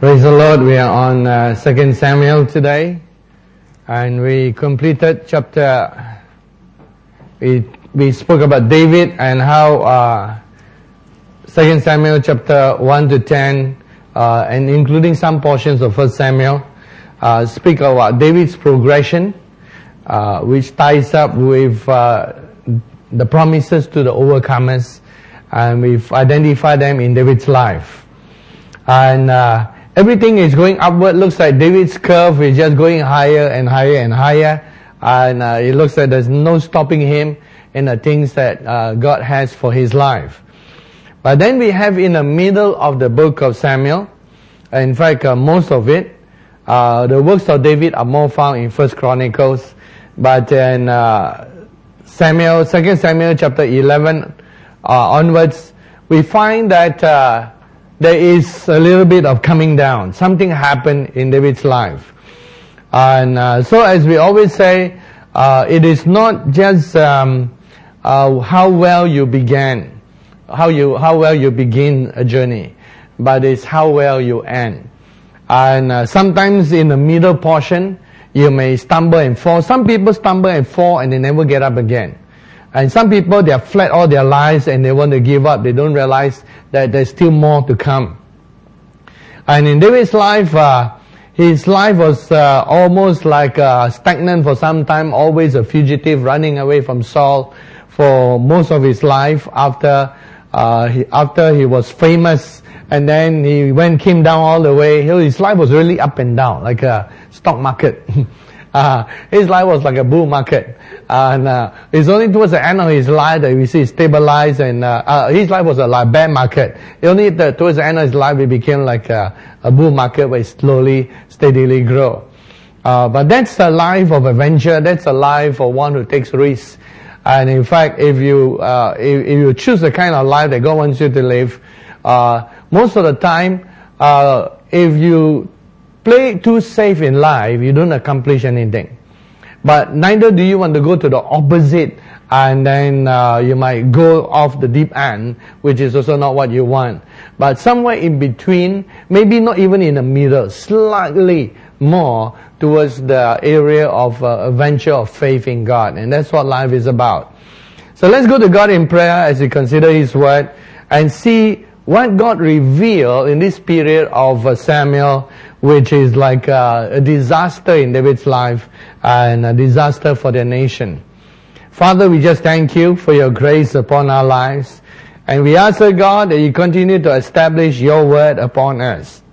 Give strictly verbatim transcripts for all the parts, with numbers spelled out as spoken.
Praise the Lord. We are on uh, Second Samuel today, and we completed chapter. We we spoke about David and how uh, Second Samuel chapter one to ten, uh, and including some portions of First Samuel, uh, speak about David's progression, uh, which ties up with uh, the promises to the overcomers, and we've identified them in David's life, and. Uh, Everything is going upward. Looks like David's curve is just going higher and higher and higher. And uh, it looks like there's no stopping him in the things that uh, God has for his life. But then we have in the middle of the book of Samuel, in fact, uh, most of it, uh, the works of David are more found in First Chronicles. But in uh, Samuel, Second Samuel chapter eleven uh, onwards, we find that uh, there is a little bit of coming down. Something happened in David's life. And uh, so as we always say, uh, it is not just um, uh, how well you began, how you how well you begin a journey, but it's how well you end. And uh, sometimes in the middle portion, you may stumble and fall. Some people stumble and fall and they never get up again. And some people, they are flat all their lives and they want to give up. They don't realize that there's still more to come. And in David's life, uh, his life was uh, almost like uh, stagnant for some time, always a fugitive, running away from Saul for most of his life after uh, he, after he was famous. And then he went, came down all the way. His life was really up and down, like a stock market. Uh, his life was like a bull market. And uh, it's only towards the end of his life that we see it stabilize, and uh, uh, his life was a like bear market. Only the, towards the end of his life it became like a, a bull market where it slowly, steadily grow. Uh, but that's a life of adventure. That's a life of one who takes risks. And in fact, if you uh, if, if you choose the kind of life that God wants you to live, uh, most of the time, uh, if you play too safe in life, you don't accomplish anything. But neither do you want to go to the opposite, and then uh, you might go off the deep end, which is also not what you want. But somewhere in between, maybe not even in the middle, slightly more towards the area of uh, adventure of faith in God. And that's what life is about. So let's go to God in prayer as we consider His Word and see what God revealed in this period of uh, Samuel, which is like uh, a disaster in David's life and a disaster for the nation. Father, we just thank you for your grace upon our lives. And we ask, O God, that you continue to establish your word upon us.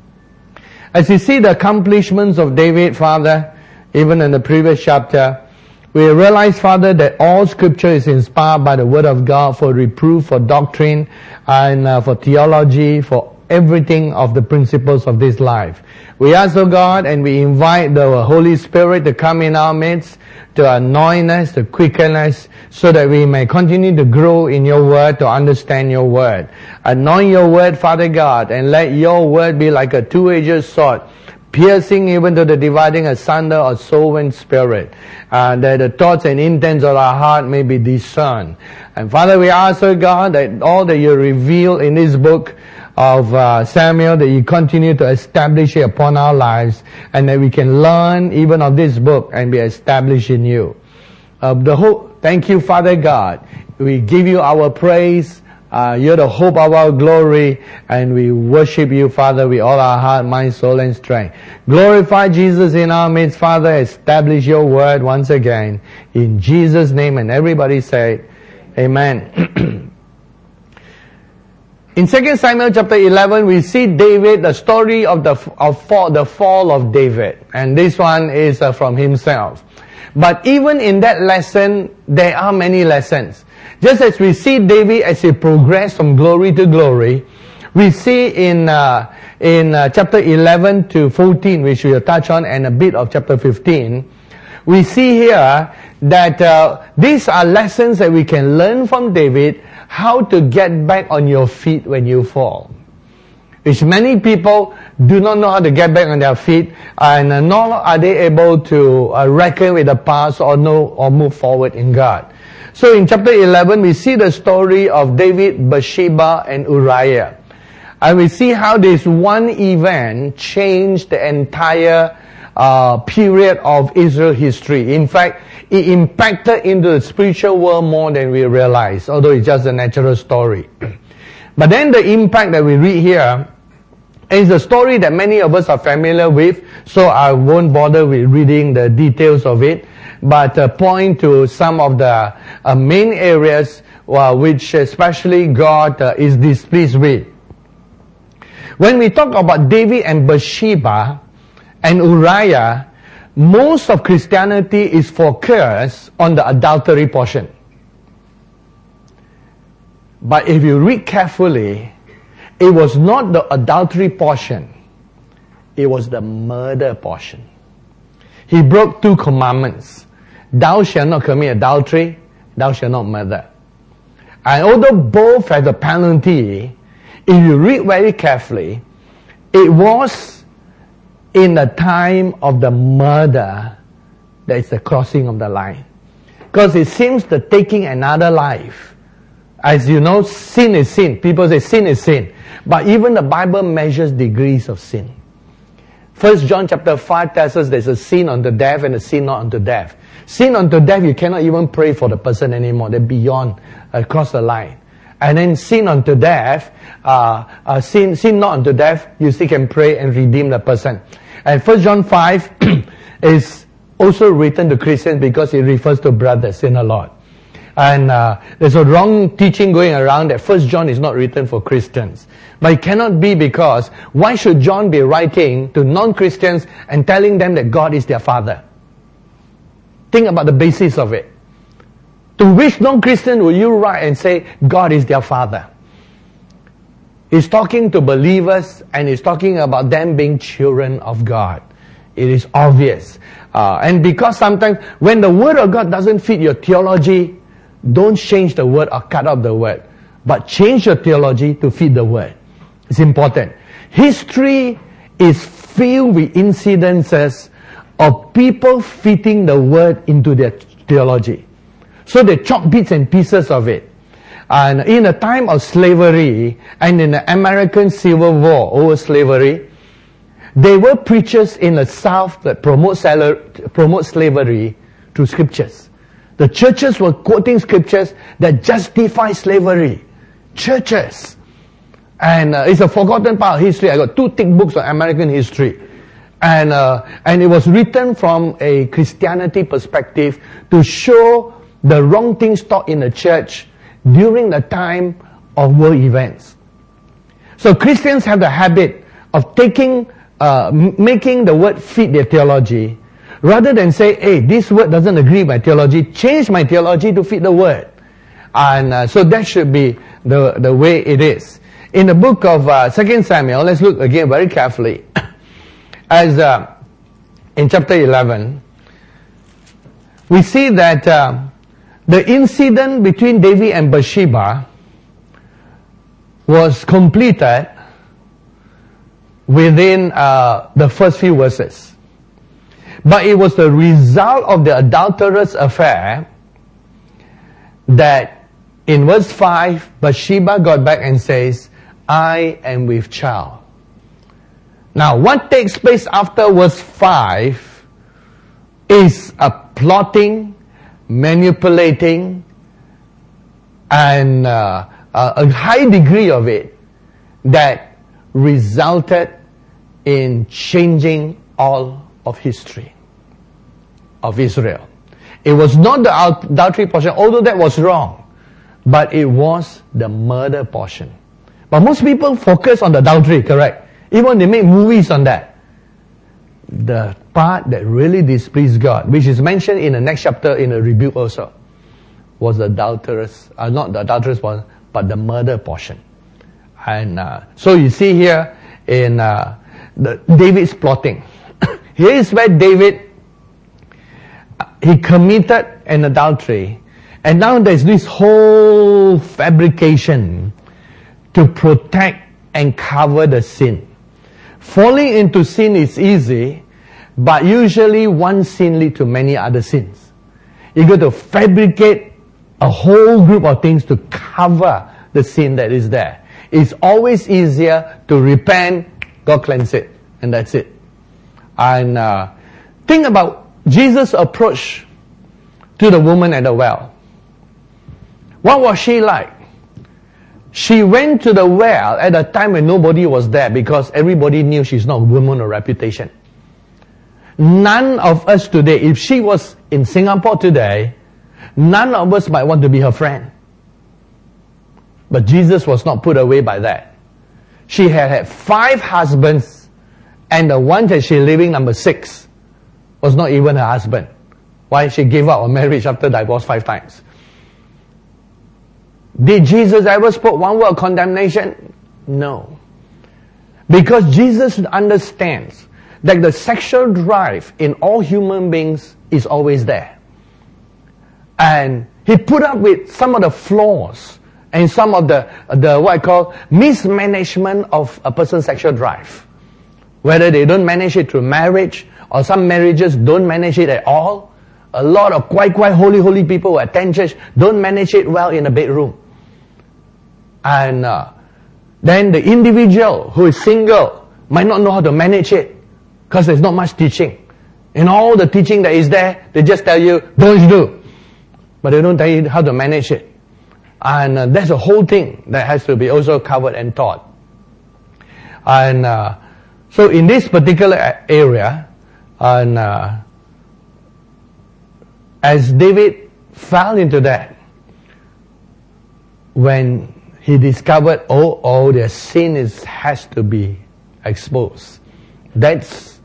As you see the accomplishments of David, Father, even in the previous chapter, we realize, Father, that all Scripture is inspired by the Word of God for reproof, for doctrine, and uh, for theology, for everything of the principles of this life. We ask, O God, and we invite the Holy Spirit to come in our midst, to anoint us, to quicken us, so that we may continue to grow in your Word, to understand your Word. Anoint your Word, Father God, and let your Word be like a two-edged sword, piercing even to the dividing asunder of soul and spirit, uh, that the thoughts and intents of our heart may be discerned. And Father, we ask, O God, that all that you reveal in this book of uh, Samuel, that you continue to establish it upon our lives, and that we can learn even of this book and be established in you. Uh, the hope, thank you, Father God. We give you our praise. Uh, you're the hope of our glory, and we worship you, Father, with all our heart, mind, soul, and strength. Glorify Jesus in our midst, Father. Establish your word once again. In Jesus' name, and everybody say, Amen. In Second Samuel chapter eleven, we see David, the story of the of fall, the fall of David. And this one is uh, from himself. But even in that lesson, there are many lessons. Just as we see David as he progressed from glory to glory, we see in uh, in uh, chapter eleven to fourteen, which we will touch on, and a bit of chapter fifteen, we see here that uh, these are lessons that we can learn from David, how to get back on your feet when you fall. Which many people do not know how to get back on their feet, and uh, nor are they able to uh, reckon with the past or know or move forward in God. So in chapter eleven, we see the story of David, Bathsheba, and Uriah. And we see how this one event changed the entire uh, period of Israel history. In fact, it impacted into the spiritual world more than we realize, although it's just a natural story. But then the impact that we read here is a story that many of us are familiar with, so I won't bother with reading the details of it, but uh, point to some of the uh, main areas uh, which especially God uh, is displeased with. When we talk about David and Bathsheba and Uriah, most of Christianity is focused on the adultery portion. But if you read carefully, it was not the adultery portion. It was the murder portion. He broke two commandments. Thou shalt not commit adultery, thou shalt not murder. And although both have the penalty, if you read very carefully, it was in the time of the murder that is the crossing of the line. Because it seems the taking another life. As you know, sin is sin. People say sin is sin. But even the Bible measures degrees of sin. First John chapter five tells us there's a sin unto death and a sin not unto death. Sin unto death, you cannot even pray for the person anymore. They're beyond, across the line. And then sin unto death, uh, uh, sin, sin not unto death, you still can pray and redeem the person. And First John five is also written to Christians because it refers to brothers in the Lord. And uh, there's a wrong teaching going around that First John is not written for Christians. But it cannot be, because why should John be writing to non-Christians and telling them that God is their father? Think about the basis of it. To which non-Christian will you write and say God is their father? He's talking to believers and he's talking about them being children of God. It is obvious. Uh, and because sometimes when the word of God doesn't fit your theology, don't change the word or cut out the word. But change your theology to fit the word. It's important. History is filled with incidences of people fitting the word into their theology. So they chop bits and pieces of it. And in a time of slavery and in the American Civil War over slavery, there were preachers in the South that promote, promote slavery through scriptures. The churches were quoting scriptures that justify slavery. Churches. And uh, it's a forgotten part of history. I got two thick books on American history. And, uh, and it was written from a Christianity perspective to show the wrong things taught in the church during the time of world events. So Christians have the habit of taking, uh, making the word fit their theology, rather than say, hey, this word doesn't agree with my theology, change my theology to fit the word. And uh, so that should be the, the way it is. In the book of uh, Second Samuel, let's look again very carefully. As uh, in chapter eleven, we see that uh, the incident between David and Bathsheba was completed within uh, the first few verses. But it was the result of the adulterous affair that in verse five, Bathsheba got back and says, I am with child. Now, what takes place after verse five is a plotting, manipulating, and uh, a high degree of it that resulted in changing all of history of Israel. It was not the adultery portion, although that was wrong, but it was the murder portion. But most people focus on the adultery, correct? Even they make movies on that. The part that really displeased God, which is mentioned in the next chapter in the rebuke also, was the adulterous, uh, not the adulterous one, but the murder portion. And uh, so you see here in uh, the David's plotting. Here is where David, he committed an adultery, and now there's this whole fabrication to protect and cover the sin. Falling into sin is easy, but usually one sin leads to many other sins. You got to fabricate a whole group of things to cover the sin that is there. It's always easier to repent, God cleanse it, and that's it. And uh, think about Jesus' approach to the woman at the well. What was she like? She went to the well at a time when nobody was there because everybody knew she's not a woman of reputation. None of us today, if she was in Singapore today, none of us might want to be her friend. But Jesus was not put away by that. She had had five husbands, and the one that she's living, number six, was not even her husband. Why? She gave up on marriage after divorce five times. Did Jesus ever spoke one word of condemnation? No. Because Jesus understands that the sexual drive in all human beings is always there. And he put up with some of the flaws and some of the, the what I call mismanagement of a person's sexual drive. Whether they don't manage it through marriage, or some marriages don't manage it at all. A lot of quite, quite holy, holy people who attend church don't manage it well in the bedroom. And uh, then the individual who is single might not know how to manage it because there's not much teaching. In all the teaching that is there, they just tell you, don't do. But they don't tell you how to manage it. And uh, that's a whole thing that has to be also covered and taught. And uh, so in this particular area, and uh, as David fell into that, when he discovered, oh, oh, their sin is, has to be exposed. That's,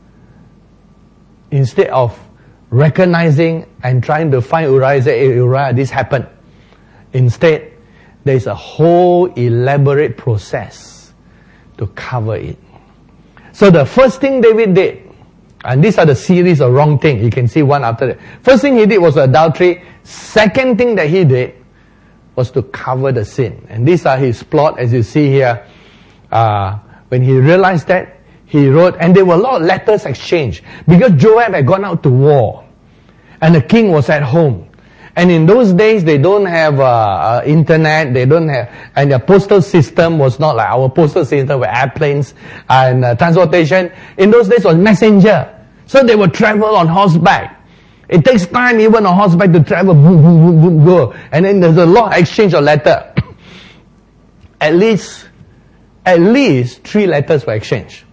instead of recognizing and trying to find Uriah, say, hey, Uriah, this happened. Instead, there's a whole elaborate process to cover it. So the first thing David did, and these are the series of wrong things, you can see one after that. First thing he did was adultery. Second thing that he did was to cover the sin. And these are his plot, as you see here. Uh, when he realized that, he wrote, and there were a lot of letters exchanged, because Joab had gone out to war, and the king was at home. And in those days, they don't have uh, uh, internet, they don't have, and their postal system was not like our postal system with airplanes and uh, transportation. In those days, it was messenger. So they would travel on horseback. It takes time even on horseback to travel, boom, boom, boom, boom, go. And then there's a lot of exchange of letter. At least, at least three letters were exchanged.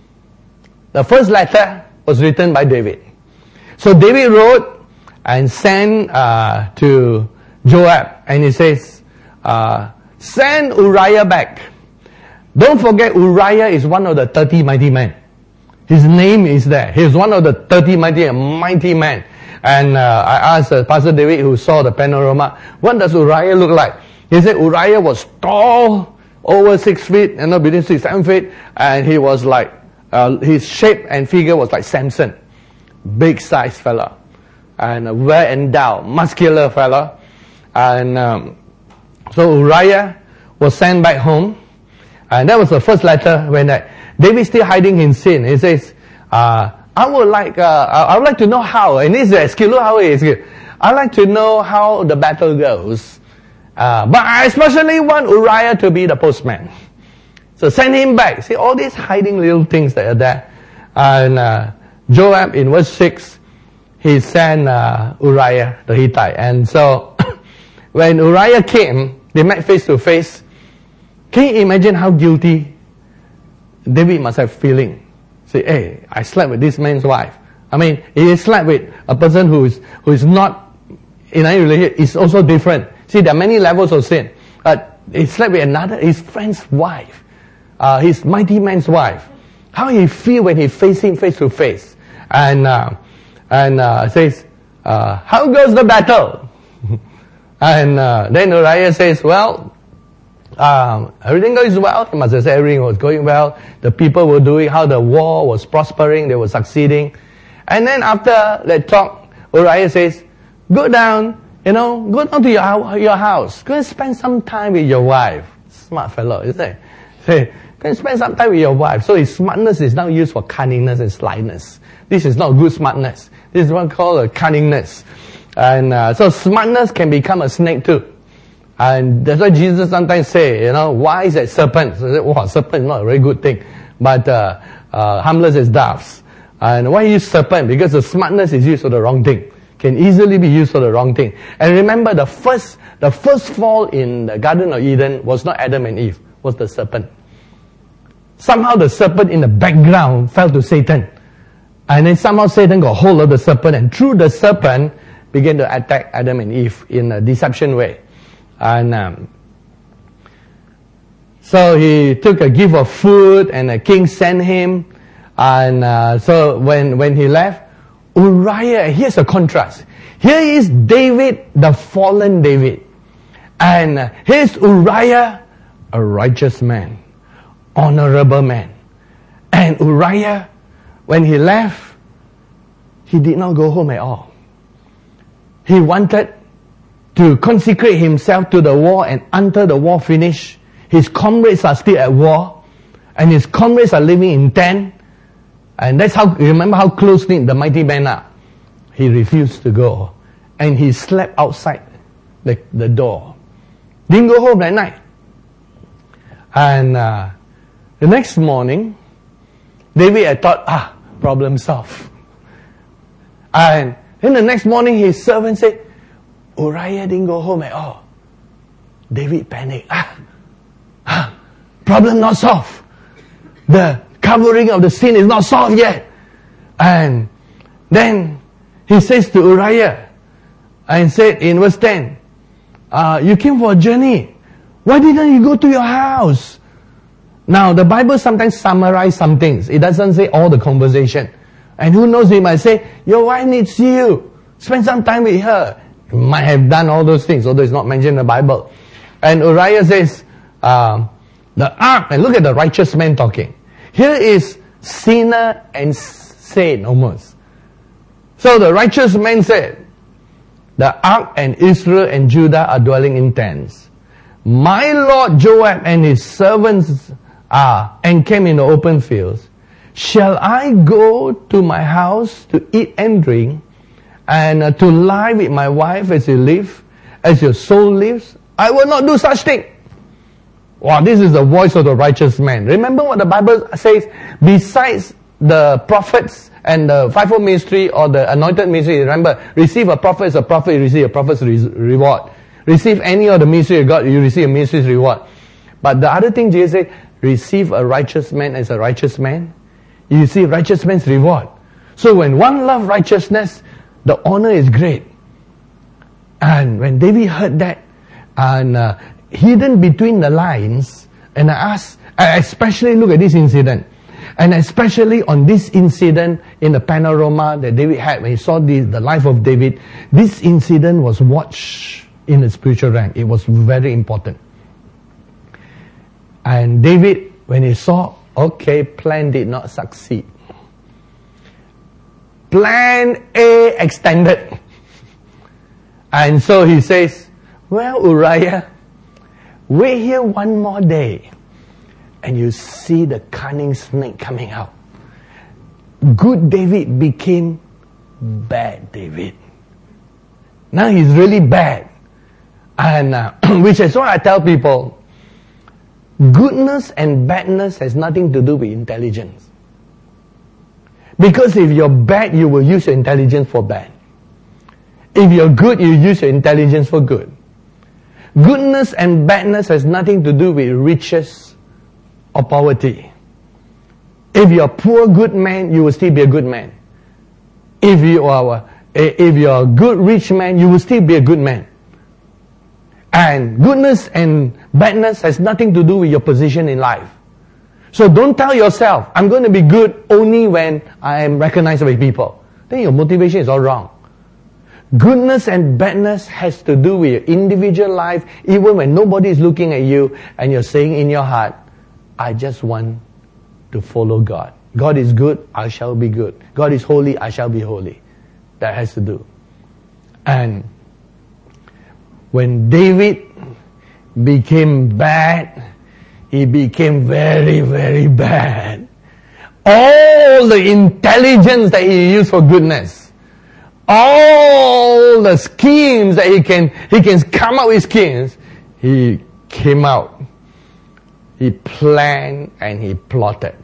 The first letter was written by David. So David wrote and sent uh, to Joab, and he says, uh, send Uriah back. Don't forget, Uriah is one of the thirty mighty men. His name is there. He's one of the thirty mighty mighty men. And uh, I asked uh, Pastor David, who saw the panorama, what does Uriah look like? He said Uriah was tall, over six feet, and not between six, seven feet, and he was like, uh, his shape and figure was like Samson. Big size fella. And uh, well endowed, muscular fella. And um, so Uriah was sent back home. And that was the first letter when uh, David still hiding in sin. He says, uh, I would like, uh, I would like to know how, and this is skill, how it is. I'd like to know how the battle goes. Uh, but I especially want Uriah to be the postman. So send him back. See, all these hiding little things that are there. And uh, Joab, in verse six, he sent uh, Uriah the Hittite. And so, when Uriah came, they met face to face. Can you imagine how guilty David must have feeling? Say, hey, I slept with this man's wife. I mean, he slept with a person who is who is not in any relationship. It's also different. See, there are many levels of sin. Uh, he slept with another, his friend's wife, uh, his mighty man's wife. How he feel when he face him face to face, and uh, and uh, says, uh, how goes the battle? And uh, then Uriah says, well. Um, everything goes well. He must have said everything was going well. The people were doing, how the war was prospering, they were succeeding. And then after that talk, Uriah says, go down, you know, go down to your, your house. Go and spend some time with your wife. Smart fellow, isn't it? Say, go and spend some time with your wife. So his smartness is now used for cunningness and slyness. This is not good smartness. This is one called a cunningness. And uh, so smartness can become a snake too. And that's why Jesus sometimes say, you know, why is that serpent? So, wow, serpent is not a very good thing. But uh, uh, harmless as doves. And why use serpent? Because the smartness is used for the wrong thing. Can easily be used for the wrong thing. And remember, the first the first fall in the Garden of Eden was not Adam and Eve, was the serpent. Somehow the serpent in the background fell to Satan. And then somehow Satan got hold of the serpent, and through the serpent began to attack Adam and Eve in a deception way. And um, so he took a gift of food, and the king sent him. And uh, so when, when he left, Uriah, here's a contrast. Here is David, the fallen David. And uh, here's Uriah, a righteous man, honorable man. And Uriah, when he left, he did not go home at all. He wanted to consecrate himself to the war, and until the war finished, his comrades are still at war, and his comrades are living in tent. And that's how, remember how close-knit the mighty men are. He refused to go. And he slept outside the, the door. Didn't go home that night. And uh, the next morning, David had thought, ah, problem solved. And then the next morning, his servant said, Uriah didn't go home at all. David panicked. Ah, ah, problem not solved. The covering of the sin is not solved yet. And then he says to Uriah, and said in verse ten, uh, you came for a journey. Why didn't you go to your house? Now, the Bible sometimes summarizes some things. It doesn't say all the conversation. And who knows, he might say, your wife needs you. Spend some time with her. He might have done all those things, although it's not mentioned in the Bible. And Uriah says, um, the ark, and look at the righteous man talking. Here is sinner and saint almost. So the righteous man said, the ark and Israel and Judah are dwelling in tents. My lord Joab and his servants are encamped in the open fields. Shall I go to my house to eat and drink, and uh, to lie with my wife as you live, as your soul lives? I will not do such thing. Wow, this is the voice of the righteous man. Remember what the Bible says? Besides the prophets and the fivefold ministry or the anointed ministry, remember, receive a prophet as a prophet, you receive a prophet's re- reward. Receive any of the ministry of God, you receive a ministry's reward. But the other thing Jesus said, receive a righteous man as a righteous man, you receive righteous man's reward. So when one loves righteousness, the honor is great. And when David heard that, and uh, hidden between the lines, and I asked, I especially look at this incident, and especially on this incident in the panorama that David had when he saw the, the life of David, this incident was watched in the spiritual rank. It was very important. And David, when he saw, okay, plan did not succeed. Plan A extended. And so he says, well, Uriah, wait here one more day, and you see the cunning snake coming out. Good David became bad David. Now he's really bad. And uh, which is why I tell people, goodness and badness has nothing to do with intelligence. Because if you're bad, you will use your intelligence for bad. If you're good, you use your intelligence for good. Goodness and badness has nothing to do with riches or poverty. If you're a poor good man, you will still be a good man. If you are, if you're a good rich man, you will still be a good man. And goodness and badness has nothing to do with your position in life. So don't tell yourself, I'm going to be good only when I am recognized by people. Then your motivation is all wrong. Goodness and badness has to do with your individual life, even when nobody is looking at you and you're saying in your heart, I just want to follow God. God is good, I shall be good. God is holy, I shall be holy. That has to do. And when David became bad, he became very, very bad. All the intelligence that he used for goodness, all the schemes that he can he can come up with schemes, he came out. He planned and he plotted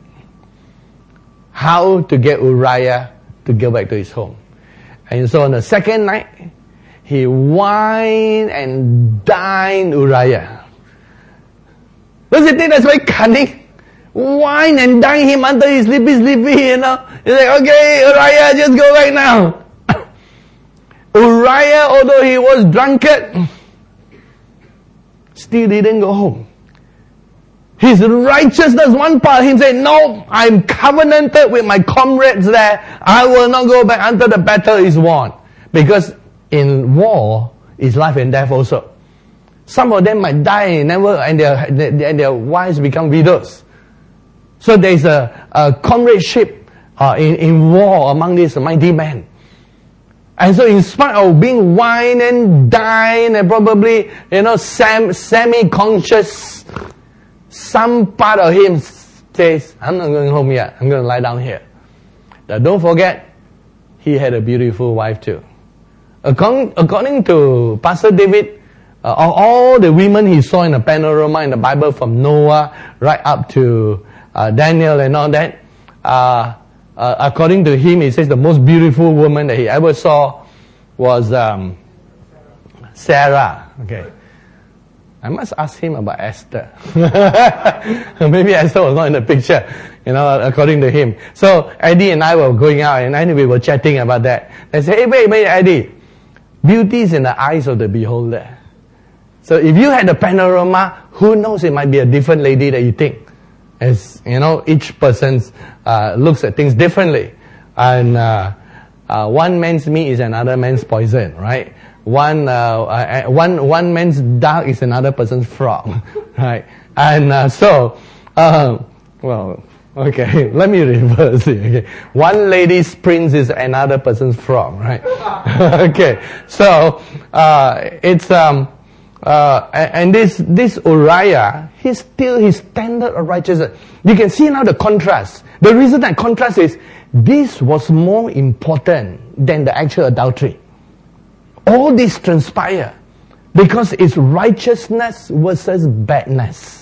how to get Uriah to go back to his home. And so on the second night, he wined and dined Uriah. Don't you think that's very cunning? Wine and dine him until he's sleepy, sleepy, you know. He's like, okay, Uriah, just go back now. Uriah, although he was drunkard, still didn't go home. His righteousness, one part, he said, no, I'm covenanted with my comrades there. I will not go back until the battle is won. Because in war, it's life and death also. Some of them might die and never, and their, their, their wives become widows. So there's a, a comradeship uh, in, in war among these mighty men. And so in spite of being wine and dine and probably, you know, sem, semi-conscious, some part of him says, I'm not going home yet. I'm going to lie down here. Now don't forget, he had a beautiful wife too. According, according to Pastor David, uh, all the women he saw in the panorama in the Bible from Noah right up to uh, Daniel and all that, uh, uh, according to him, he says the most beautiful woman that he ever saw was um, Sarah. Okay. I must ask him about Esther. Maybe Esther was not in the picture, you know, according to him. So Eddie and I were going out and we were chatting about that. I said, hey, wait, wait, Eddie. Beauty is in the eyes of the beholder. So if you had a panorama, who knows, it might be a different lady that you think. As, you know, each person uh, looks at things differently. And uh, uh, one man's meat is another man's poison, right? One, uh, uh, one, one man's dog is another person's frog, right? And uh, so, uh, well, okay, let me reverse it. Okay. One lady's prince is another person's frog, right? Okay, so uh, it's um, uh, and this this Uriah, he's still his standard of righteousness. You can see now the contrast. The reason that contrast is this was more important than the actual adultery. All this transpire because it's righteousness versus badness.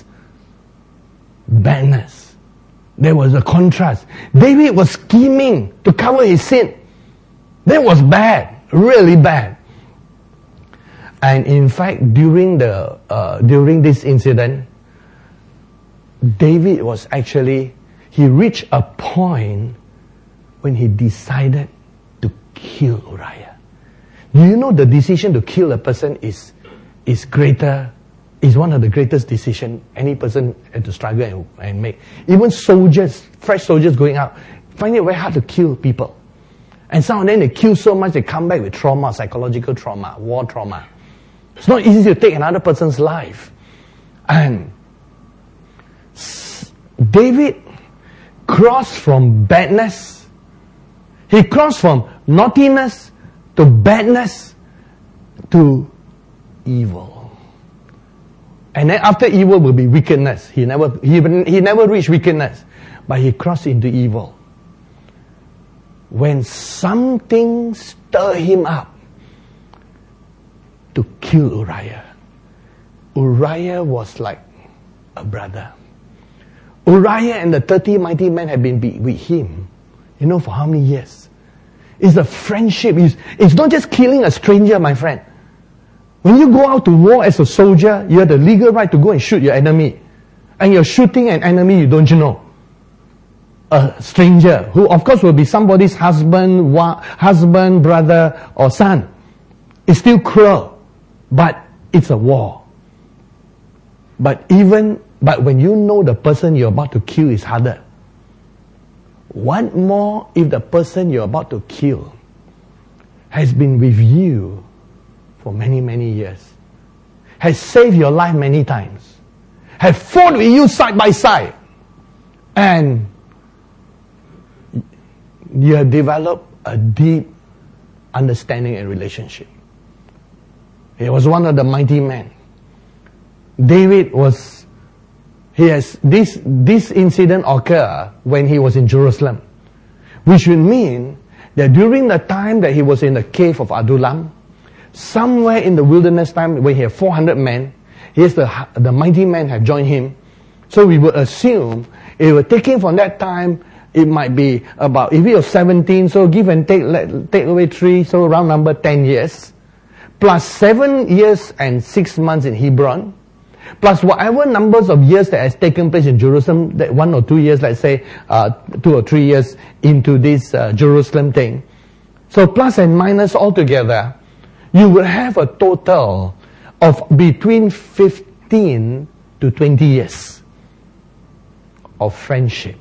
Badness. There was a contrast. David was scheming to cover his sin. That was bad, really bad. And in fact, during the uh, during this incident, David was actually, he reached a point when he decided to kill Uriah. Do you know the decision to kill a person is is greater, is one of the greatest decisions any person had to struggle and, and make. Even soldiers, fresh soldiers going out, find it very hard to kill people. And some of them, they kill so much, they come back with trauma, psychological trauma, war trauma. It's not easy to take another person's life. And David crossed from badness, he crossed from naughtiness to badness to evil. And then after evil will be wickedness. He never, he, he never reached wickedness, but he crossed into evil. When something stirred him up to kill Uriah. Uriah was like a brother. Uriah and the thirty mighty men had been with him, you know, for how many years? It's a friendship. It's, it's not just killing a stranger, my friend. When you go out to war as a soldier, you have the legal right to go and shoot your enemy. And you're shooting an enemy you don't know. A stranger, who of course will be somebody's husband, wa- husband, brother, or son. It's still cruel, but it's a war. But even, but when you know the person you're about to kill is harder. What more if the person you're about to kill has been with you for many, many years, has saved your life many times, has fought with you side by side, and you have developed a deep understanding and relationship. He was one of the mighty men. David was, he has, this, this incident occurred when he was in Jerusalem, which would mean that during the time that he was in the cave of Adullam, somewhere in the wilderness time when he had four hundred men, yes, the, the mighty men have joined him. So we would assume it would take him from that time, it might be about, if he was seventeen, so give and take, let, take away three, so round number ten years, plus seven years and six months in Hebron, plus whatever numbers of years that has taken place in Jerusalem, that one or two years, let's say, uh, two or three years into this uh, Jerusalem thing. So plus and minus altogether, you will have a total of between fifteen to twenty years of friendship.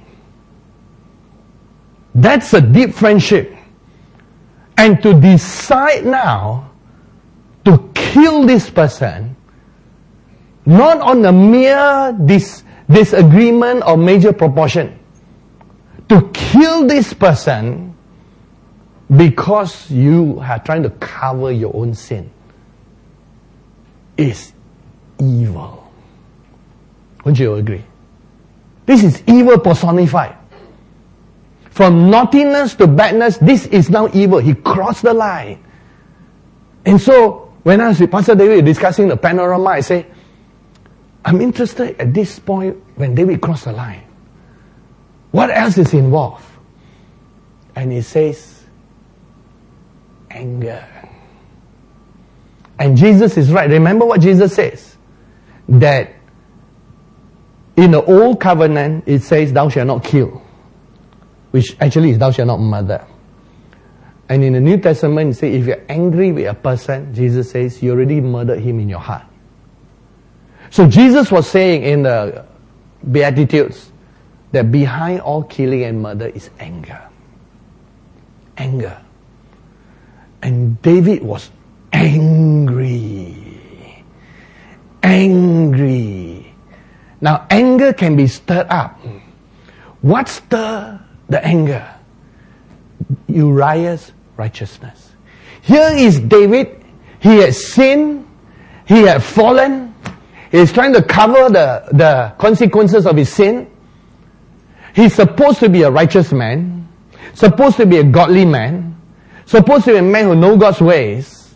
That's a deep friendship. And to decide now to kill this person, not on a mere dis- disagreement of major proportion, to kill this person because you are trying to cover your own sin, is evil. Wouldn't you agree? This is evil personified. From naughtiness to badness, this is now evil. He crossed the line. And so, when I was with Pastor David discussing the panorama, I say, I'm interested at this point when David crossed the line. What else is involved? And he says, anger. And Jesus is right. Remember what Jesus says? That in the old covenant, it says, thou shalt not kill. Which actually is, thou shalt not murder. And in the New Testament, it says, if you're angry with a person, Jesus says, you already murdered him in your heart. So Jesus was saying in the Beatitudes, that behind all killing and murder is anger. Anger. And David was angry. Angry. Now, anger can be stirred up. What stirred the anger? Uriah's righteousness. Here is David. He had sinned. He had fallen. He is trying to cover the, the consequences of his sin. He's supposed to be a righteous man, supposed to be a godly man, supposed to be a man who knows God's ways,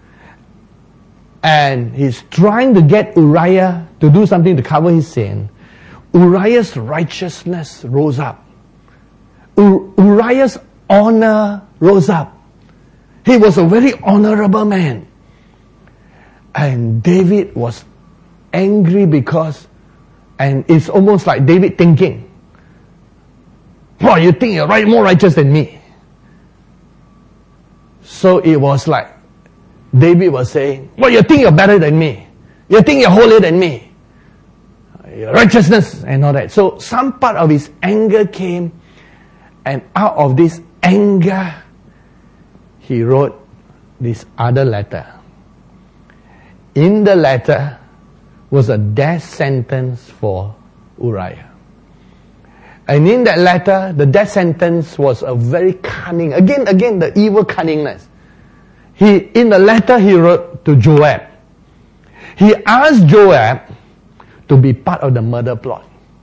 and he's trying to get Uriah to do something to cover his sin. Uriah's righteousness rose up. Ur- Uriah's honor rose up. He was a very honorable man. And David was angry because, and it's almost like David thinking, boy, you think you're right, more righteous than me. So it was like David was saying, well, you think you're better than me. You think you're holier than me. Your righteousness and all that. So some part of his anger came, and out of this anger, he wrote this other letter. In the letter was a death sentence for Uriah. And in that letter, the death sentence was a very cunning, again, again, the evil cunningness. He, in the letter he wrote to Joab, he asked Joab to be part of the murder plot.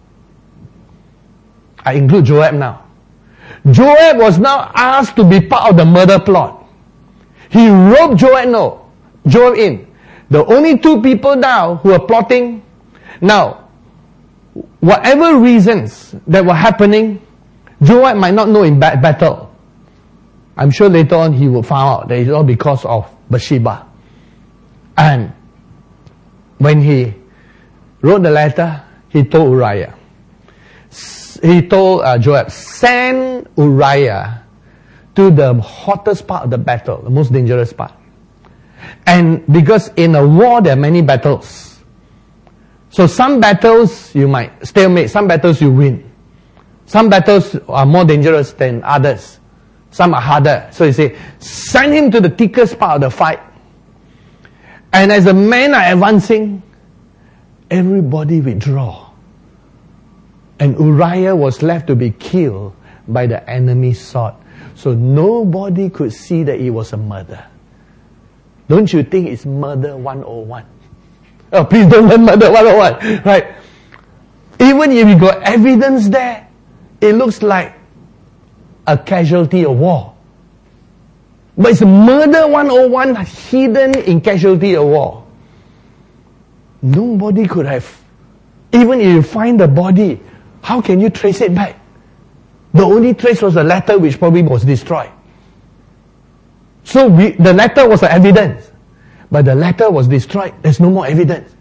I include Joab now. Joab was now asked to be part of the murder plot. He roped Joab, no, Joab in. The only two people now who are plotting, now, whatever reasons that were happening, Joab might not know in ba- battle. I'm sure later on he will find out that it's all because of Bathsheba. And when he wrote the letter, he told Uriah, he told uh, Joab, send Uriah to the hottest part of the battle, the most dangerous part. And because in a war there are many battles. So some battles you might stalemate, some battles you win. Some battles are more dangerous than others. Some are harder. So you say, send him to the thickest part of the fight. And as the men are advancing, everybody withdraw. And Uriah was left to be killed by the enemy's sword. So nobody could see that it was a murder. Don't you think it's murder one oh one? Oh, please don't learn murder one oh one. Right? Even if you got evidence there, it looks like a casualty of war. But it's murder one oh one hidden in casualty of war. nobody could have, even if you find the body, how can you trace it back? The only trace was the letter which probably was destroyed. So we, the letter was the evidence. But the letter was destroyed. There's no more evidence.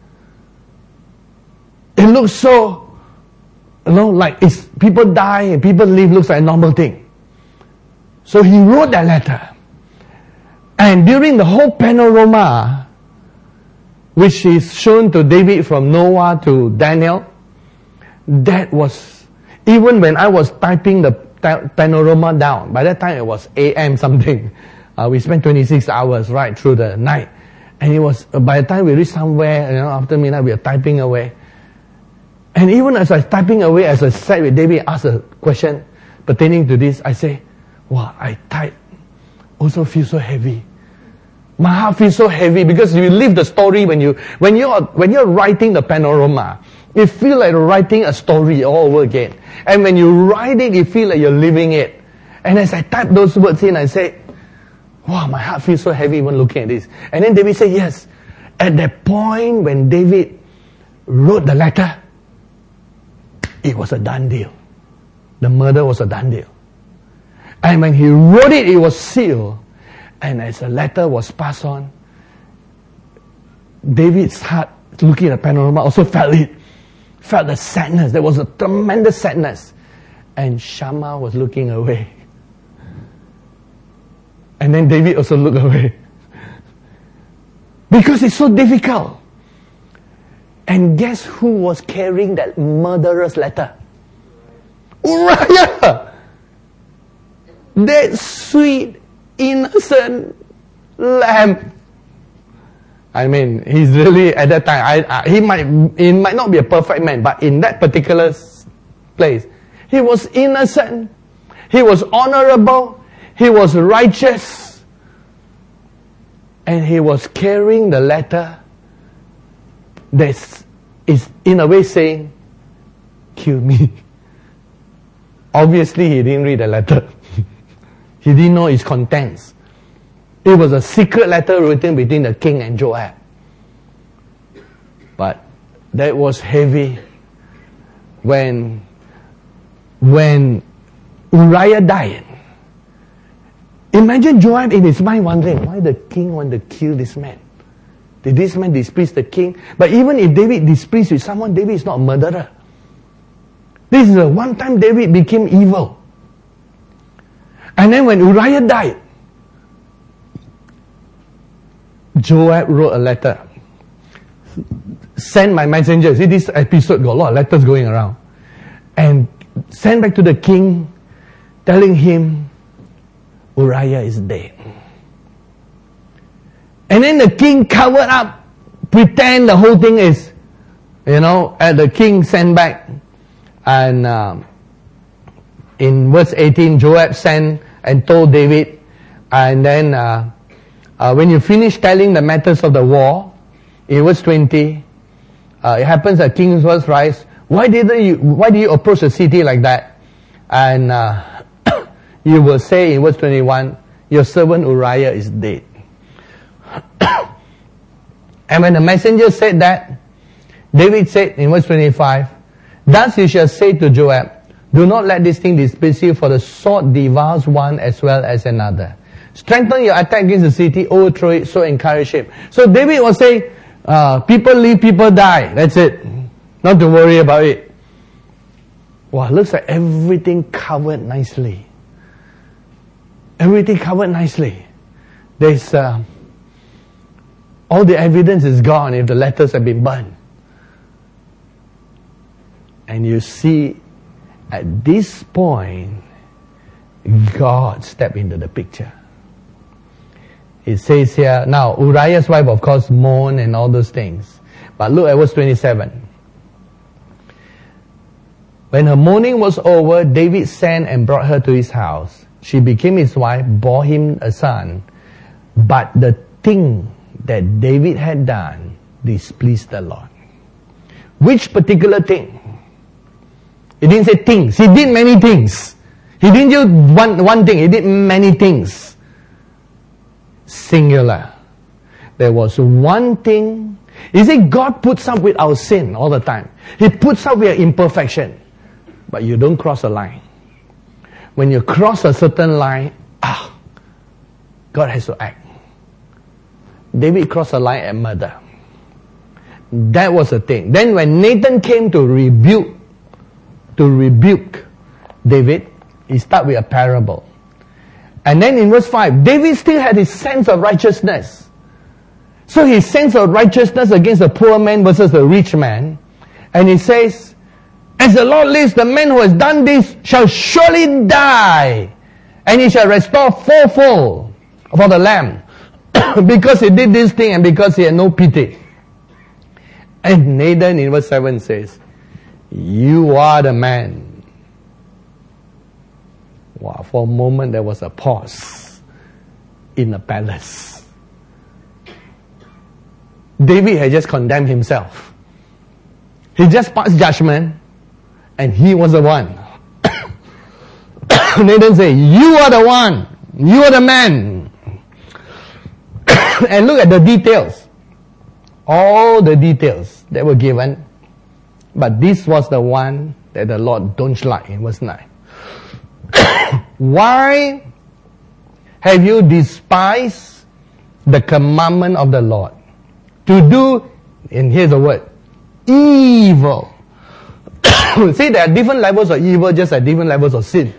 It looks so, you know, like it's, people die and people live looks like a normal thing. So he wrote that letter. And during the whole panorama, which is shown to David from Noah to Daniel, that was, even when I was typing the ta- panorama down, by that time it was A M something. Uh, we spent twenty-six hours right through the night. And it was, uh, by the time we reached somewhere, you know, after midnight, we were typing away. And even as I was typing away, as I sat with David, asked a question pertaining to this, I say, wow, I type, also feel so heavy. My heart feels so heavy because you live the story when you, when you're, when you're writing the panorama. You feel like writing a story all over again. And when you write it, you feel like you're living it. And as I type those words in, I say, wow, my heart feels so heavy when looking at this. And then David said, yes. At that point when David wrote the letter, it was a done deal. The murder was a done deal. And when he wrote it, it was sealed. And as the letter was passed on, David's heart, looking at the panorama, also felt it. Felt the sadness. There was a tremendous sadness. And Shammah was looking away. And then David also looked away. Because it's so difficult. And guess who was carrying that murderous letter? Uriah! That sweet, innocent lamb. I mean, he's really, at that time, I, I, he might he might not be a perfect man, but in that particular place, he was innocent, he was honorable, he was righteous, and he was carrying the letter that is, in a way, saying, kill me. Obviously, he didn't read the letter. He didn't know its contents. It was a secret letter written between the king and Joab. But that was heavy when, when Uriah died. Imagine Joab in his mind wondering, why the king want to kill this man? Did this man displease the king? But even if David displeased with someone, David is not a murderer. This is the one time David became evil. And then when Uriah died, Joab wrote a letter. Send my messengers. See, this episode got a lot of letters going around. And send back to the king, telling him Uriah is dead. And then the king covered up, pretend the whole thing is, you know, and the king sent back. And um, in verse eighteen, Joab sent and told David, and then uh, uh, when you finish telling the matters of the war, in verse twenty, uh, it happens that king's words rise. Why did you? Why do you approach the city like that? And uh, you will say in verse twenty-one, your servant Uriah is dead. And when the messenger said that, David said in verse twenty-five, thus you shall say to Joab, do not let this thing displease you, for the sword devours one as well as another. Strengthen your attack against the city, overthrow it, so encourage him. So David was saying, uh, people live, people die. That's it. Not to worry about it. Wow, looks like everything covered nicely. Everything covered nicely. There's, uh, all the evidence is gone if the letters have been burned. And you see, at this point, God stepped into the picture. It says here, now Uriah's wife of course mourned and all those things. But look at verse twenty-seven. When her mourning was over, David sent and brought her to his house. She became his wife, bore him a son. But the thing that David had done displeased the Lord. Which particular thing? He didn't say things. He did many things. He didn't do one, one thing. He did many things. Singular. There was one thing You see, God puts up with our sin all the time. He puts up with our imperfection. But you don't cross a line. When you cross a certain line, ah, God has to act. David crossed a line at murder. That was the thing. Then when Nathan came to rebuke, to rebuke David, he started with a parable. And then in verse five, David still had his sense of righteousness. So his sense of righteousness against the poor man versus the rich man. And he says, as the Lord lives, the man who has done this shall surely die. And he shall restore fourfold for the lamb. Because he did this thing and because he had no pity. And Nathan in verse seven says, you are the man. Wow, for a moment there was a pause in the palace. David had just condemned himself. He just passed judgment and he was the one. Nathan said, you are the one. You are the man. And look at the details. All the details that were given. But this was the one that the Lord don't like in verse nine. Why have you despised the commandment of the Lord? To do, and here's the word, evil. See, there are different levels of evil, just like different levels of sin.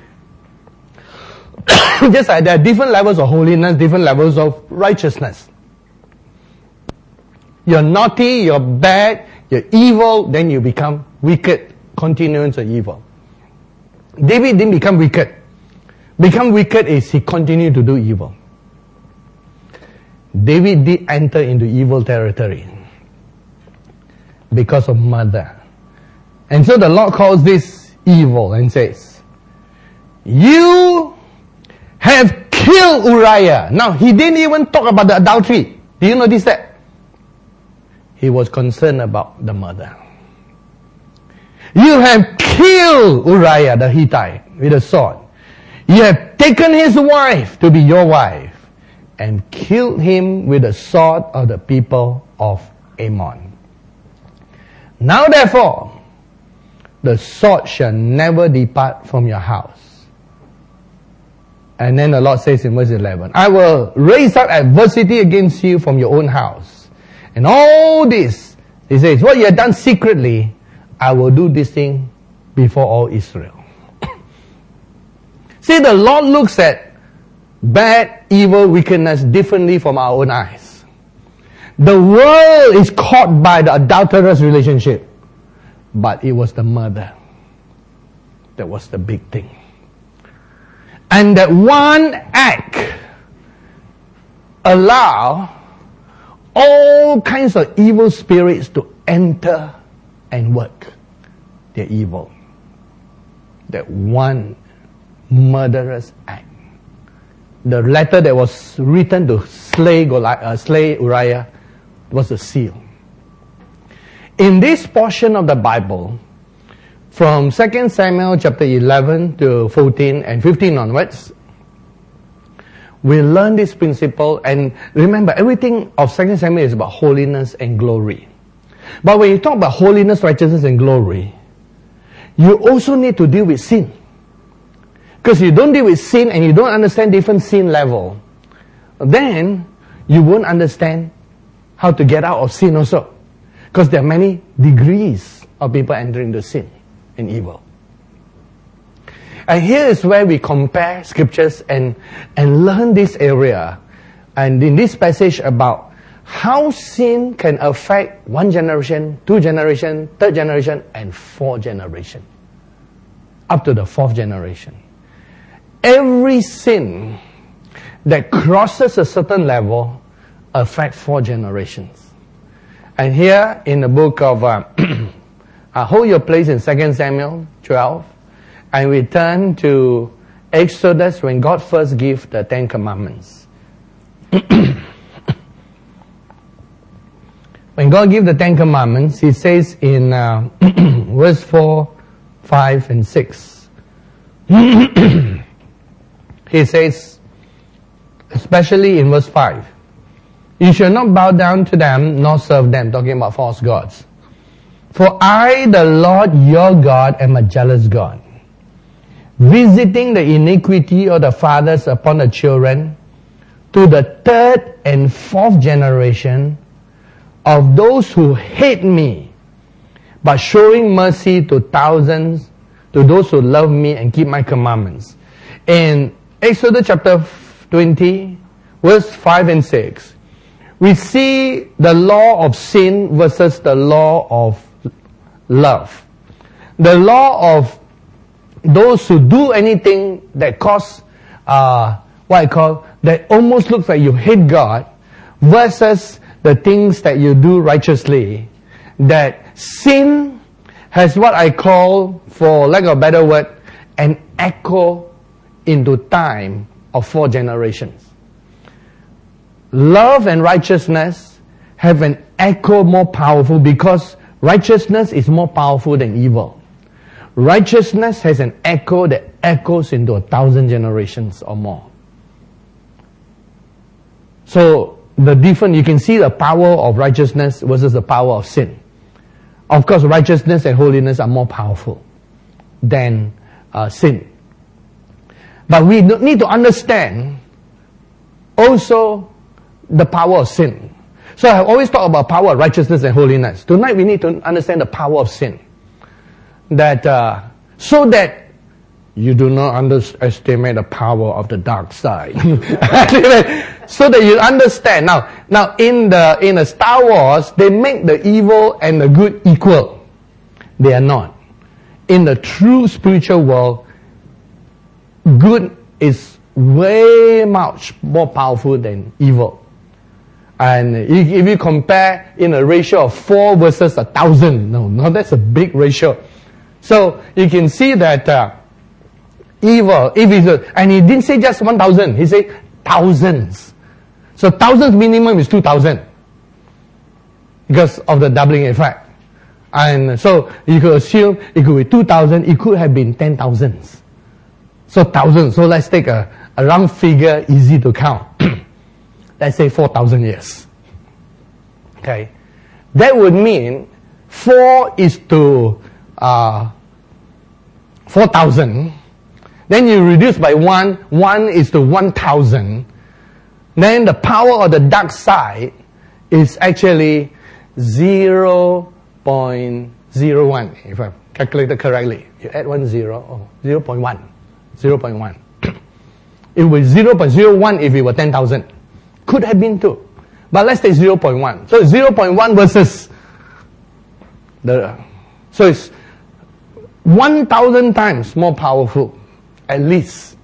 Just like there are different levels of holiness, different levels of righteousness. You're naughty, you're bad, you're evil, then you become wicked, continuance of evil. David didn't become wicked. Become wicked is he continued to do evil. David did enter into evil territory because of murder. And so the Lord calls this evil and says, you have killed Uriah. Now, he didn't even talk about the adultery. Do you notice that? He was concerned about the murder. You have killed Uriah the Hittite with a sword. You have taken his wife to be your wife and killed him with the sword of the people of Ammon. Now therefore, the sword shall never depart from your house. And then the Lord says in verse eleven, I will raise up adversity against you from your own house. And all this, he says, what you have done secretly, I will do this thing before all Israel. See, the Lord looks at bad, evil, wickedness differently from our own eyes. The world is caught by the adulterous relationship. But it was the murder that was the big thing. And that one act allow all kinds of evil spirits to enter and work their evil. That one murderous act. The letter that was written to slay, Goliath, uh, slay Uriah was a seal. In this portion of the Bible, from Second Samuel chapter eleven to fourteen and fifteen onwards, we learn this principle. And remember, everything of Second Samuel is about holiness and glory. But when you talk about holiness, righteousness and glory, you also need to deal with sin. Because you don't deal with sin and you don't understand different sin level, then you won't understand how to get out of sin also. Because there are many degrees of people entering the sin and evil. And here is where we compare scriptures and, and learn this area. And in this passage about how sin can affect one generation, two generation, third generation, and fourth generation. Up to the fourth generation. Every sin that crosses a certain level affects four generations. And here in the book of, uh, uh, hold your place in Second Samuel twelve, and we turn to Exodus when God first gave the Ten Commandments. When God gave the Ten Commandments, He says in uh, verse four, five, and six, He says, especially in verse five, You shall not bow down to them, nor serve them. Talking about false gods. For I, the Lord your God, am a jealous God, visiting the iniquity of the fathers upon the children, to the third and fourth generation of those who hate me, but showing mercy to thousands, to those who love me and keep my commandments. In Exodus chapter twenty, verse five and six, we see the law of sin versus the law of love. The law of those who do anything that cause, uh, what I call, that almost looks like you hate God, versus the things that you do righteously. That sin has what I call, for lack of a better word, an echo into time of four generations. Love and righteousness have an echo more powerful because righteousness is more powerful than evil. Righteousness has an echo that echoes into a thousand generations or more. So, the difference, you can see the power of righteousness versus the power of sin. Of course, righteousness and holiness are more powerful than uh, sin. But we need to understand also the power of sin. So I have always talked about power of righteousness and holiness. Tonight we need to understand the power of sin. That uh, so that you do not underestimate the power of the dark side. So that you understand. Now, now in the in the Star Wars, they make the evil and the good equal. They are not. In the true spiritual world, good is way much more powerful than evil. And if you compare in a ratio of four versus a thousand, no, no, that's a big ratio. So you can see that uh, evil, if it's a, and he didn't say just one thousand, he said thousands. So thousands minimum is two thousand because of the doubling effect. And so you could assume it could be two thousand, it could have been ten thousands. So thousands, so let's take a, a round figure, easy to count. Let's say four thousand years. Okay. That would mean four is to uh, four thousand. Then you reduce by one, one is to one thousand. Then the power of the dark side is actually zero point zero one, if I calculated correctly. You add one zero, oh, zero point one. zero point one. It was zero point zero one if it were ten thousand. Could have been two. But let's take zero point one. So zero point one versus the... So it's one thousand times more powerful, at least.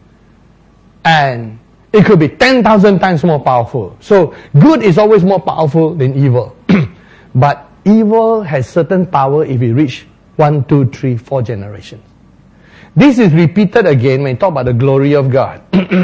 And it could be ten thousand times more powerful. So good is always more powerful than evil. But evil has certain power if it reach one, two, three, four generations. This is repeated again when we talk about the glory of God.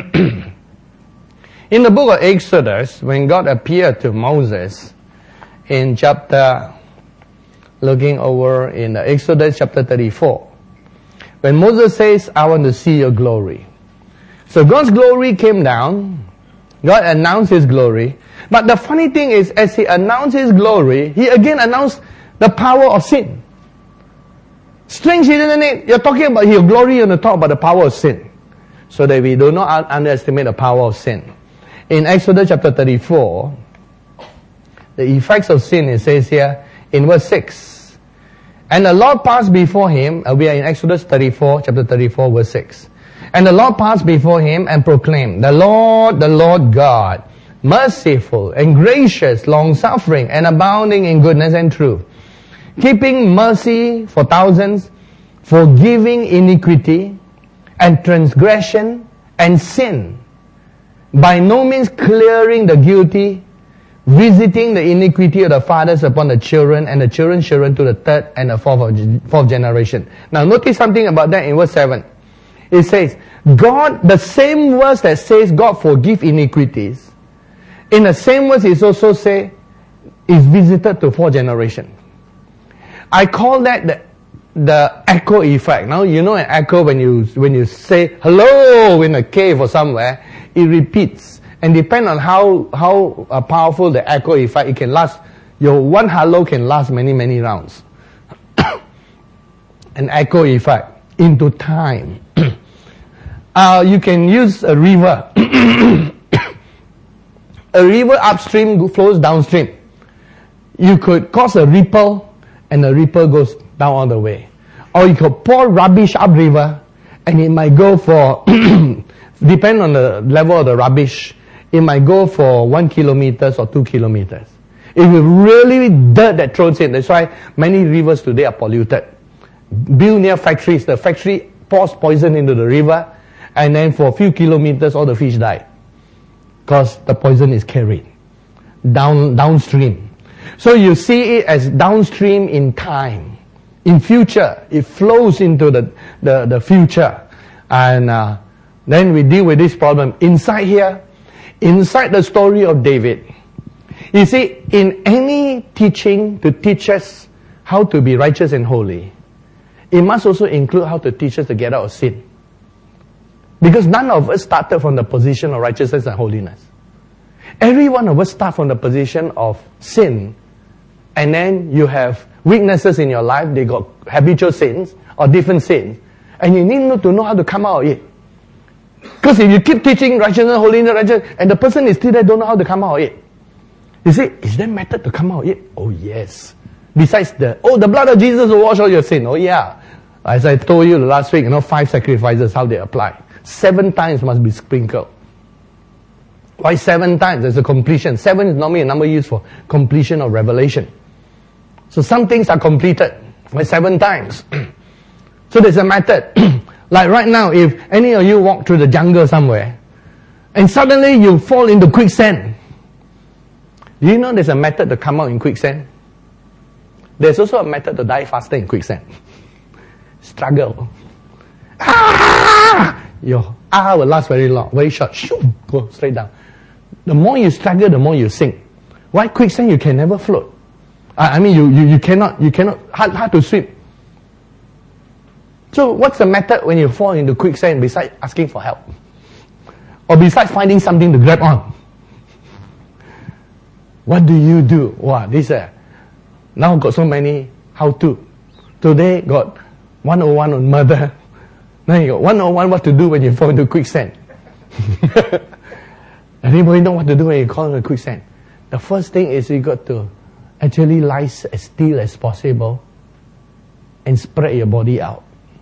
In the book of Exodus, when God appeared to Moses in chapter, looking over in the Exodus chapter thirty-four, when Moses says, I want to see your glory. So God's glory came down, God announced His glory, but the funny thing is, as He announced His glory, He again announced the power of sin. Strange, isn't it? You're talking about your glory, you're going to talk about the power of sin. So that we do not underestimate the power of sin. In Exodus chapter thirty-four, the effects of sin, it says here, in verse six. And the Lord passed before him, uh, we are in Exodus thirty-four, chapter thirty-four, verse six. And the Lord passed before him and proclaimed, the Lord, the Lord God, merciful and gracious, long-suffering and abounding in goodness and truth, keeping mercy for thousands, forgiving iniquity and transgression and sin, by no means clearing the guilty, visiting the iniquity of the fathers upon the children and the children's children to the third and the fourth, fourth generation. Now notice something about that in verse seven. It says, God, the same verse that says God forgive iniquities, in the same verse it also say, is visited to four generations. I call that the, the echo effect. Now, you know an echo when you, when you say hello in a cave or somewhere, it repeats. And depend on how, how uh, powerful the echo effect, it can last, your one hello can last many, many rounds. An echo effect into time. uh, you can use a river. A river upstream flows downstream. You could cause a ripple, and the ripple goes down all the way. Or you could pour rubbish upriver, and it might go for, depend on the level of the rubbish, it might go for one kilometers or two kilometers. If you really dirt that throws in, that's why many rivers today are polluted. Built near factories, the factory pours poison into the river, and then for a few kilometers all the fish die. Because the poison is carried down downstream. So you see it as downstream in time. In future, it flows into the, the, the future. And uh, then we deal with this problem. Inside here, inside the story of David, you see, in any teaching to teach us how to be righteous and holy, it must also include how to teach us to get out of sin. Because none of us started from the position of righteousness and holiness. Every one of us start from the position of sin. And then you have weaknesses in your life. They got habitual sins or different sins. And you need to know how to come out of it. Because if you keep teaching righteousness, holiness, righteousness, and the person is still there, don't know how to come out of it. You see, is there a method to come out of it? Oh yes. Besides the, oh, the blood of Jesus will wash all your sin. Oh yeah. As I told you last week, you know, five sacrifices, how they apply. Seven times must be sprinkled. Why seven times? There's a completion. Seven is normally a number used for completion of revelation. So some things are completed by seven times. So there's a method. Like right now, if any of you walk through the jungle somewhere, and suddenly you fall into quicksand, do you know there's a method to come out in quicksand? There's also a method to die faster in quicksand. Struggle. Ah! Your ah will last very long, very short. Shoo, go straight down. The more you struggle, the more you sink. Why quicksand? You can never float. I mean, you, you, you cannot, you cannot, hard, hard to swim. So what's the method when you fall into quicksand besides asking for help? Or besides finding something to grab on? What do you do? Wow, this uh, now got so many how to. Today got one oh one on murder. Now you got one oh one what to do when you fall into quicksand. Anybody know what to do when you fall into quicksand? The first thing is you got to actually lie as still as possible and spread your body out.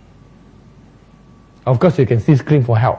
Of course, you can still scream for help.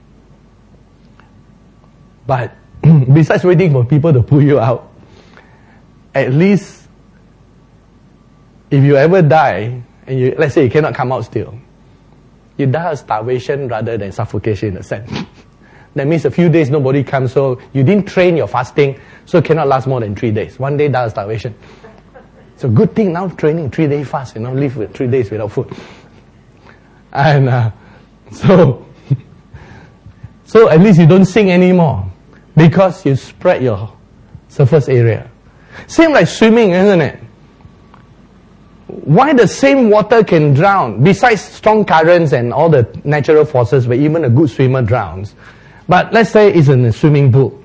But besides waiting for people to pull you out, at least if you ever die, and you, let's say you cannot come out still, you die of starvation rather than suffocation in a sense. That means a few days nobody comes, so you didn't train your fasting, so it cannot last more than three days. One day die of starvation. It's a good thing now training three day fast, you know, live with three days without food. And uh, so, so at least you don't sink anymore because you spread your surface area. Same like swimming, isn't it? Why the same water can drown, besides strong currents and all the natural forces where even a good swimmer drowns. But let's say it's in a swimming pool.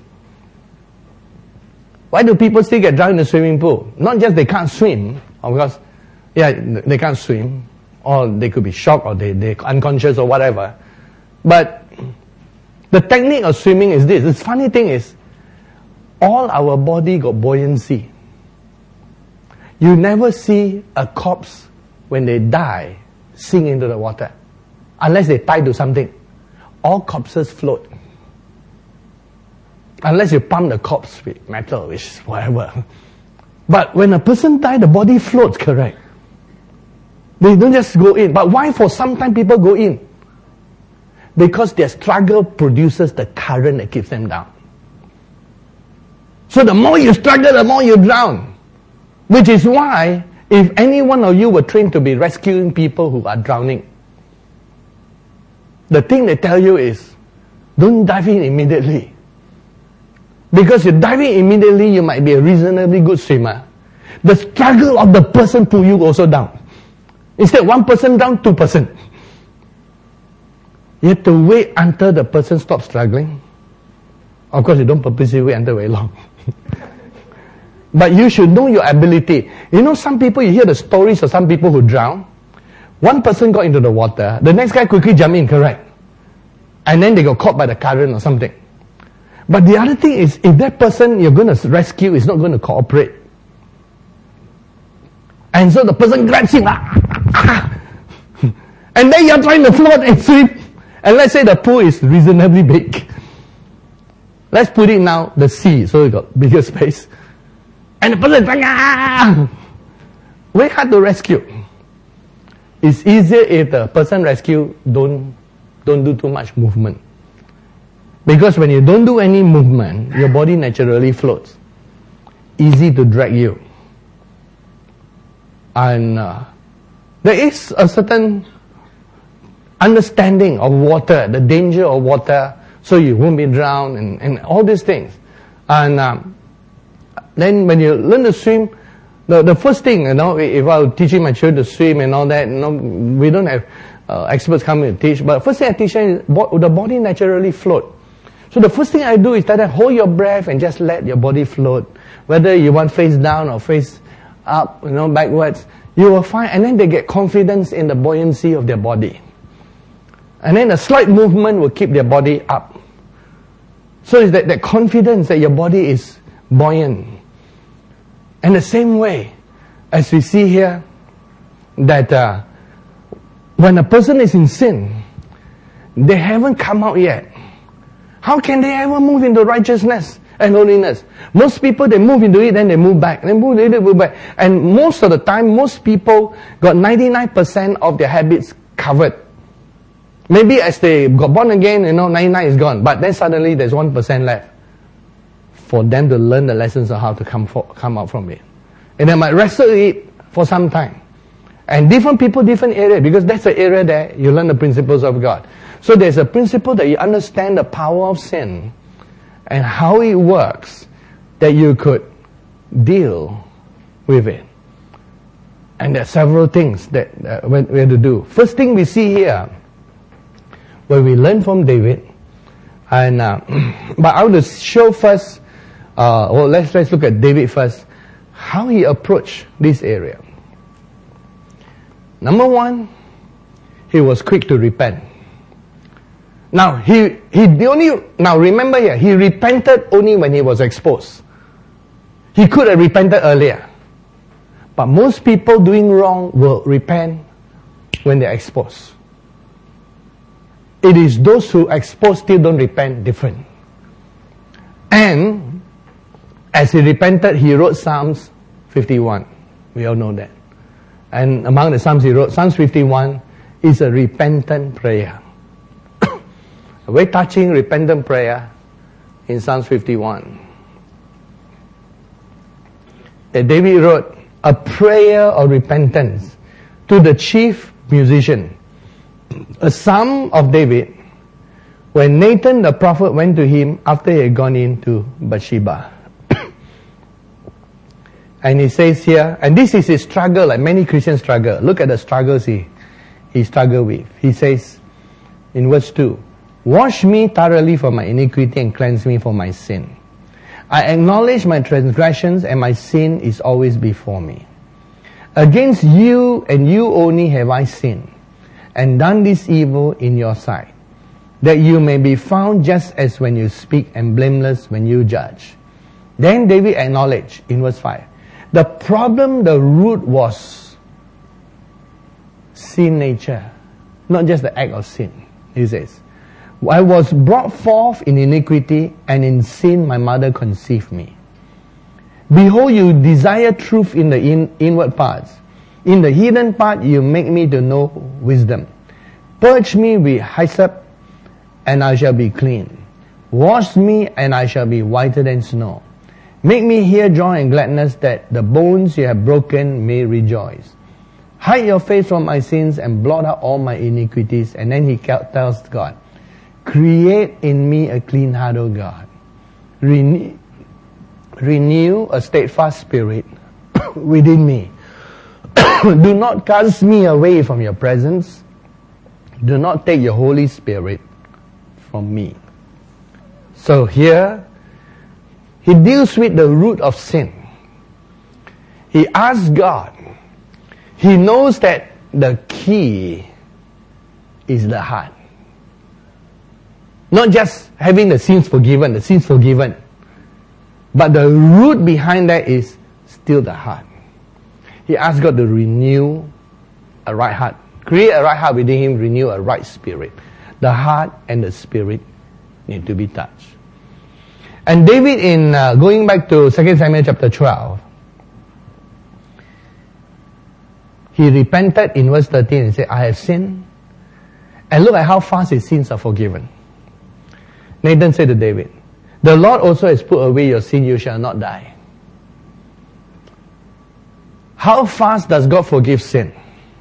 Why do people still get drowned in the swimming pool? Not just they can't swim, or because, yeah, they can't swim, or they could be shocked, or they, they're unconscious, or whatever. But the technique of swimming is this. The funny thing is, all our body got buoyancy. You never see a corpse, when they die, sink into the water. Unless they tie to something. All corpses float. Unless you pump the corpse with metal, which is whatever. But when a person dies, the body floats, correct? They don't just go in. But why for some time people go in? Because their struggle produces the current that keeps them down. So the more you struggle, the more you drown. Which is why, if any one of you were trained to be rescuing people who are drowning, the thing they tell you is, don't dive in immediately. Because you dive in immediately, you might be a reasonably good swimmer. The struggle of the person pull you also down. Instead, one person down, two person. You have to wait until the person stops struggling. Of course, you don't purposely wait until very long. But you should know your ability. You know, some people, you hear the stories of some people who drown. One person got into the water, the next guy quickly jumped in, correct? And then they got caught by the current or something. But the other thing is, if that person you're going to rescue is not going to cooperate, and so the person grabs him, and then you're trying to float and swim, and let's say the pool is reasonably big. Let's put it now, the sea, so you got bigger space. And the person is like, ah! Very hard to rescue. It's easier if the person rescued don't, don't do too much movement. Because when you don't do any movement, your body naturally floats. Easy to drag you. And uh, there is a certain understanding of water, the danger of water, so you won't be drowned and, and all these things. And um, then when you learn to swim, the, the first thing, you know, if I was teaching my children to swim and all that, you know, we don't have uh, experts coming to teach, but first thing I teach them is bo- the body naturally float. So the first thing I do is that I hold your breath and just let your body float. Whether you want face down or face up, you know, backwards, you will find, and then they get confidence in the buoyancy of their body. And then a slight movement will keep their body up. So it's that, that confidence that your body is buoyant. And the same way, as we see here, that uh, when a person is in sin, they haven't come out yet. How can they ever move into righteousness and holiness? Most people, they move into it, then they move back. They move into it, move back. And most of the time, most people got ninety-nine percent of their habits covered. Maybe as they got born again, you know, ninety-nine is gone. But then suddenly there's one percent left for them to learn the lessons of how to come for, come out from it. And they might wrestle with it for some time. And different people, different area, because that's the area that you learn the principles of God. So there's a principle that you understand the power of sin and how it works, that you could deal with it. And there are several things that uh, we have to do. First thing we see here, where we learn from David, and uh, but I want to show first, uh, well, let's let's look at David first, how he approached this area. Number one, he was quick to repent. Now he he the only now remember here, he repented only when he was exposed. He could have repented earlier, but most people doing wrong will repent when they're exposed. It is those who expose still don't repent different. And as he repented, he wrote Psalms fifty-one. We all know that. And among the Psalms he wrote, Psalms fifty-one is a repentant prayer. A very touching repentant prayer in Psalms fifty-one. That David wrote a prayer of repentance to the chief musician. A psalm of David when Nathan the prophet went to him after he had gone into Bathsheba. And he says here, and this is his struggle, like many Christians struggle. Look at the struggles he, he struggled with. He says in verse two, wash me thoroughly from my iniquity and cleanse me from my sin. I acknowledge my transgressions and my sin is always before me. Against you and you only have I sinned and done this evil in your sight, that you may be found just as when you speak and blameless when you judge. Then David acknowledged in verse five, the problem, the root was sin nature, not just the act of sin. He says, I was brought forth in iniquity, and in sin my mother conceived me. Behold, you desire truth in the in, inward parts. In the hidden part you make me to know wisdom. Purge me with hyssop, and I shall be clean. Wash me, and I shall be whiter than snow. Make me hear joy and gladness, that the bones you have broken may rejoice. Hide your face from my sins and blot out all my iniquities. And then he tells God, create in me a clean heart, O God. Renew, renew a steadfast spirit within me. Do not cast me away from your presence. Do not take your Holy Spirit from me. So here, he deals with the root of sin. He asks God. He knows that the key is the heart. Not just having the sins forgiven, the sins forgiven. But the root behind that is still the heart. He asks God to renew a right heart. Create a right heart within him, renew a right spirit. The heart and the spirit need to be touched. And David, in uh, going back to Second Samuel chapter twelve, he repented in verse thirteen and said, I have sinned. And look at how fast his sins are forgiven. Nathan said to David, the Lord also has put away your sin, you shall not die. How fast does God forgive sin?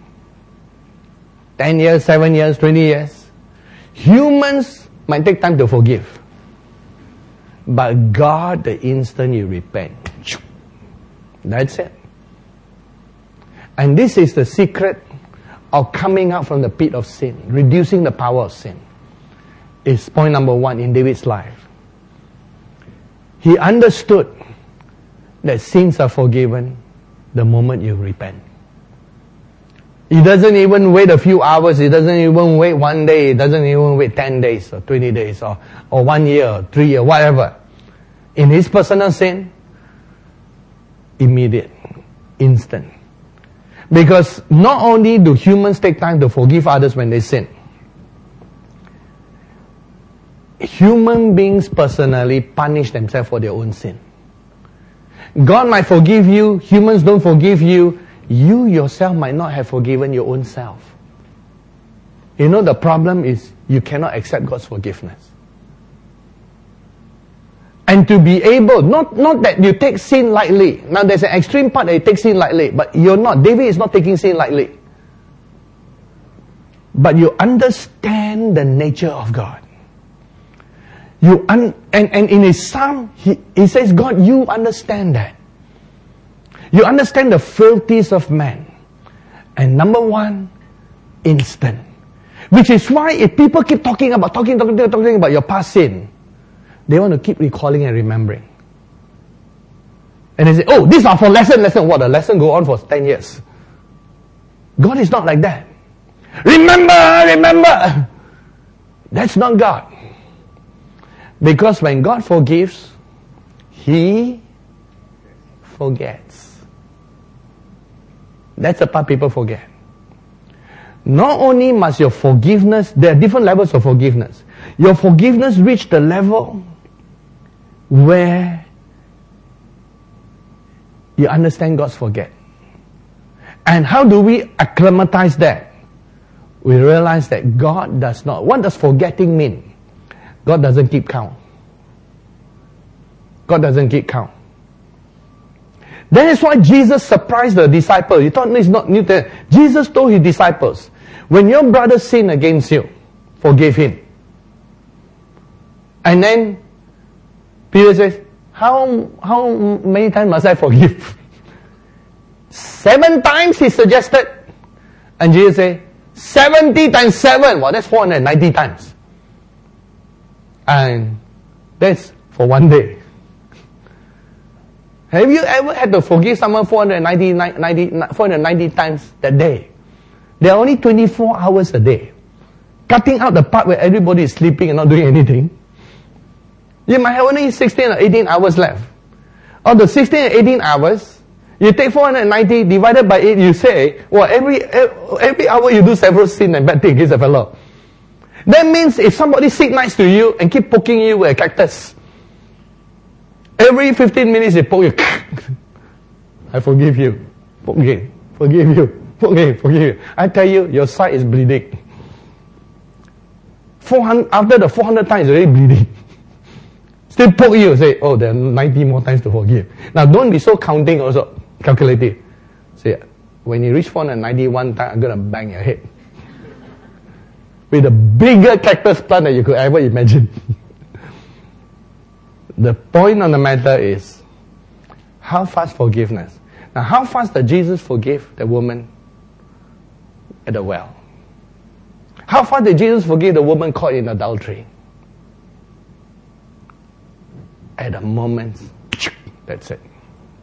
Ten years, seven years, twenty years? Humans might take time to forgive. But God, the instant you repent, that's it. And this is the secret of coming out from the pit of sin, reducing the power of sin. Is point number one in David's life. He understood that sins are forgiven the moment you repent. He doesn't even wait a few hours. He doesn't even wait one day. He doesn't even wait ten days or twenty days or, or one year or three years, whatever. In his personal sin, immediate, instant. Because not only do humans take time to forgive others when they sin, human beings personally punish themselves for their own sin. God might forgive you, humans don't forgive you, you yourself might not have forgiven your own self. You know, the problem is you cannot accept God's forgiveness. And to be able, not, not that you take sin lightly. Now there's an extreme part that you take sin lightly, but you're not. David is not taking sin lightly. But you understand the nature of God. You un, and, and in his psalm, he, he says, God, you understand that. You understand the frailties of man. And number one, instant. Which is why if people keep talking about, talking, talking, talking about your past sin, they want to keep recalling and remembering. And they say, oh, these are for lesson, lesson. What, the lesson go on for ten years. God is not like that. Remember, remember. That's not God. Because when God forgives, He forgets. That's the part people forget. Not only must your forgiveness, there are different levels of forgiveness. Your forgiveness reach the level where you understand God's forget. And how do we acclimatize that? We realize that God does not. What does forgetting mean? God doesn't keep count. God doesn't keep count. That is why Jesus surprised the disciples. You thought it's not new to Jesus told his disciples, when your brother sinned against you, forgive him. And then Peter says, how, how many times must I forgive? Seven times he suggested. And Jesus said, seventy times seven. Well, that's four hundred ninety times. And that's for one day. Have you ever had to forgive someone four hundred ninety, ninety, four hundred ninety times that day? There are only twenty-four hours a day. Cutting out the part where everybody is sleeping and not doing anything. You might have only sixteen or eighteen hours left. Of the sixteen or eighteen hours, you take four hundred ninety divided by eight, you say, well, every, every hour you do several sin and bad things against a fellow. That means if somebody sit next to you and keep poking you with a cactus, every fifteen minutes they poke you, I forgive you, poke again, forgive you, poke again, forgive you. I tell you, your side is bleeding. four hundred, after the four hundred times, it's already bleeding. Still poke you, say, oh, there are ninety more times to forgive. Now, don't be so counting also, calculative. Say, when you reach four hundred ninety-one times, I'm going to bang your head. With a bigger cactus plant that you could ever imagine. The point on the matter is, how fast forgiveness? Now, how fast did Jesus forgive the woman at the well? How fast did Jesus forgive the woman caught in adultery? at a moment. That's it.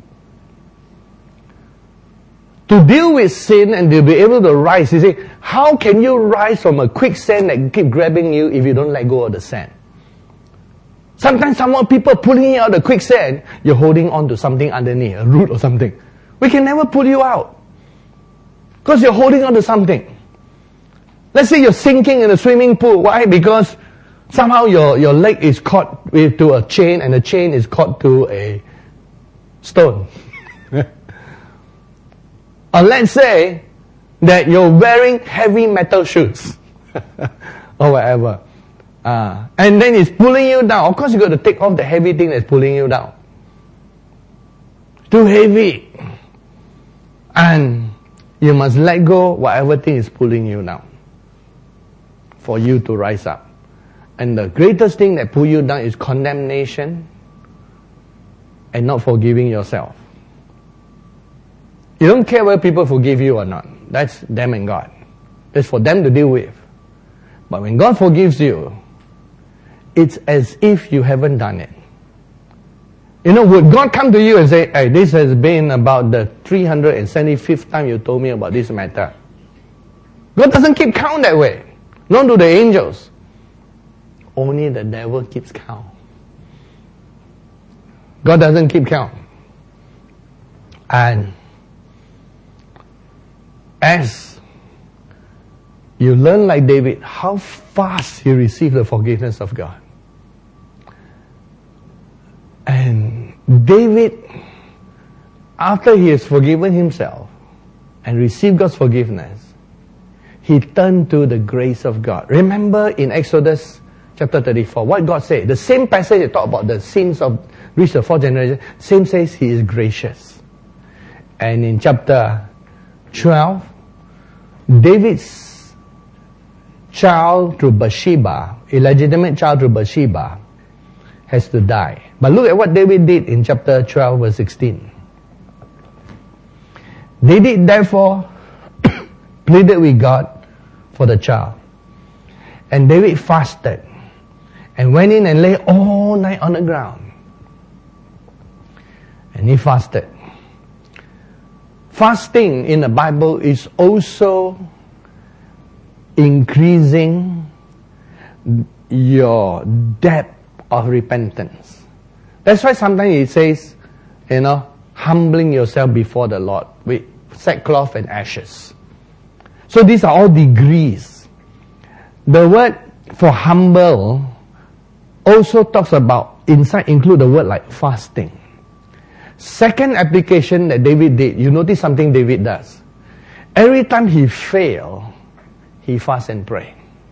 To deal with sin and to be able to rise, you see, how can you rise from a quicksand that keep grabbing you if you don't let go of the sand? Sometimes someone, people pulling you out of the quicksand, you're holding on to something underneath, a root or something. We can never pull you out. Because you're holding on to something. Let's say you're sinking in a swimming pool. Why? Because somehow your, your leg is caught with, to a chain and the chain is caught to a stone. Or let's say that you're wearing heavy metal shoes or whatever. Uh, and then it's pulling you down. Of course you got to take off the heavy thing that's pulling you down. Too heavy. And you must let go whatever thing is pulling you down for you to rise up. And the greatest thing that pull you down is condemnation and not forgiving yourself. You don't care whether people forgive you or not. That's them and God. That's for them to deal with. But when God forgives you, it's as if you haven't done it. You know, would God come to you and say, hey, this has been about the three hundred seventy-fifth time you told me about this matter. God doesn't keep count that way. Nor do the angels. Only the devil keeps count. God doesn't keep count. And as you learn like David, how fast he received the forgiveness of God. And David, after he has forgiven himself and received God's forgiveness, he turned to the grace of God. Remember in Exodus chapter thirty-four, what God said? The same passage that talked about the sins of reach the fourth generation, same says he is gracious. And in chapter twelve, David's child through Bathsheba, illegitimate child through Bathsheba, has to die. But look at what David did in chapter twelve, verse sixteen. David therefore pleaded with God for the child. And David fasted and went in and lay all night on the ground. And he fasted. Fasting in the Bible is also increasing your depth of repentance. That's why sometimes it says, you know, humbling yourself before the Lord with sackcloth and ashes. So these are all degrees. The word for humble also talks about, inside include the word like fasting. Second application that David did, you notice something David does. Every time he fails, he fasts and prays.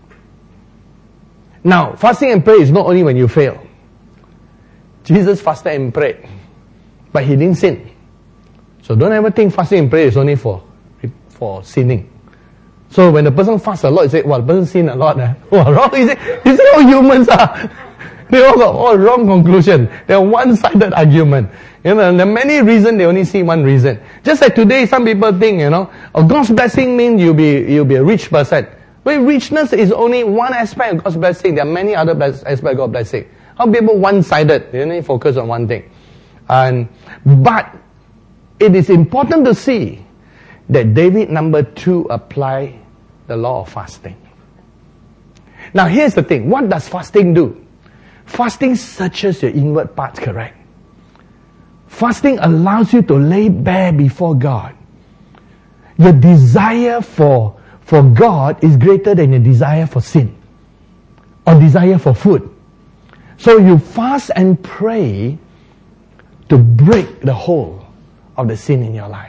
Now, fasting and prayer is not only when you fail. Jesus fasted and prayed, but he didn't sin. So don't ever think fasting and prayer is only for, for sinning. So when the person fasts a lot, you say, well, the person sin a lot. Eh? Well, wrong. He said, he said, all humans are. They all got all wrong conclusion. They're one-sided argument. You know, there are many reasons, they only see one reason. Just like today, some people think, you know, oh, God's blessing means you'll be, you'll be a rich person. Well, richness is only one aspect of God's blessing. There are many other bless- aspects of God's blessing. How people one-sided? They only focus on one thing. And, but, it is important to see that David, number two, apply the law of fasting. Now here's the thing. What does fasting do? Fasting searches your inward parts, correct? Fasting allows you to lay bare before God. Your desire for, for God is greater than your desire for sin or desire for food. So you fast and pray to break the hold of the sin in your life.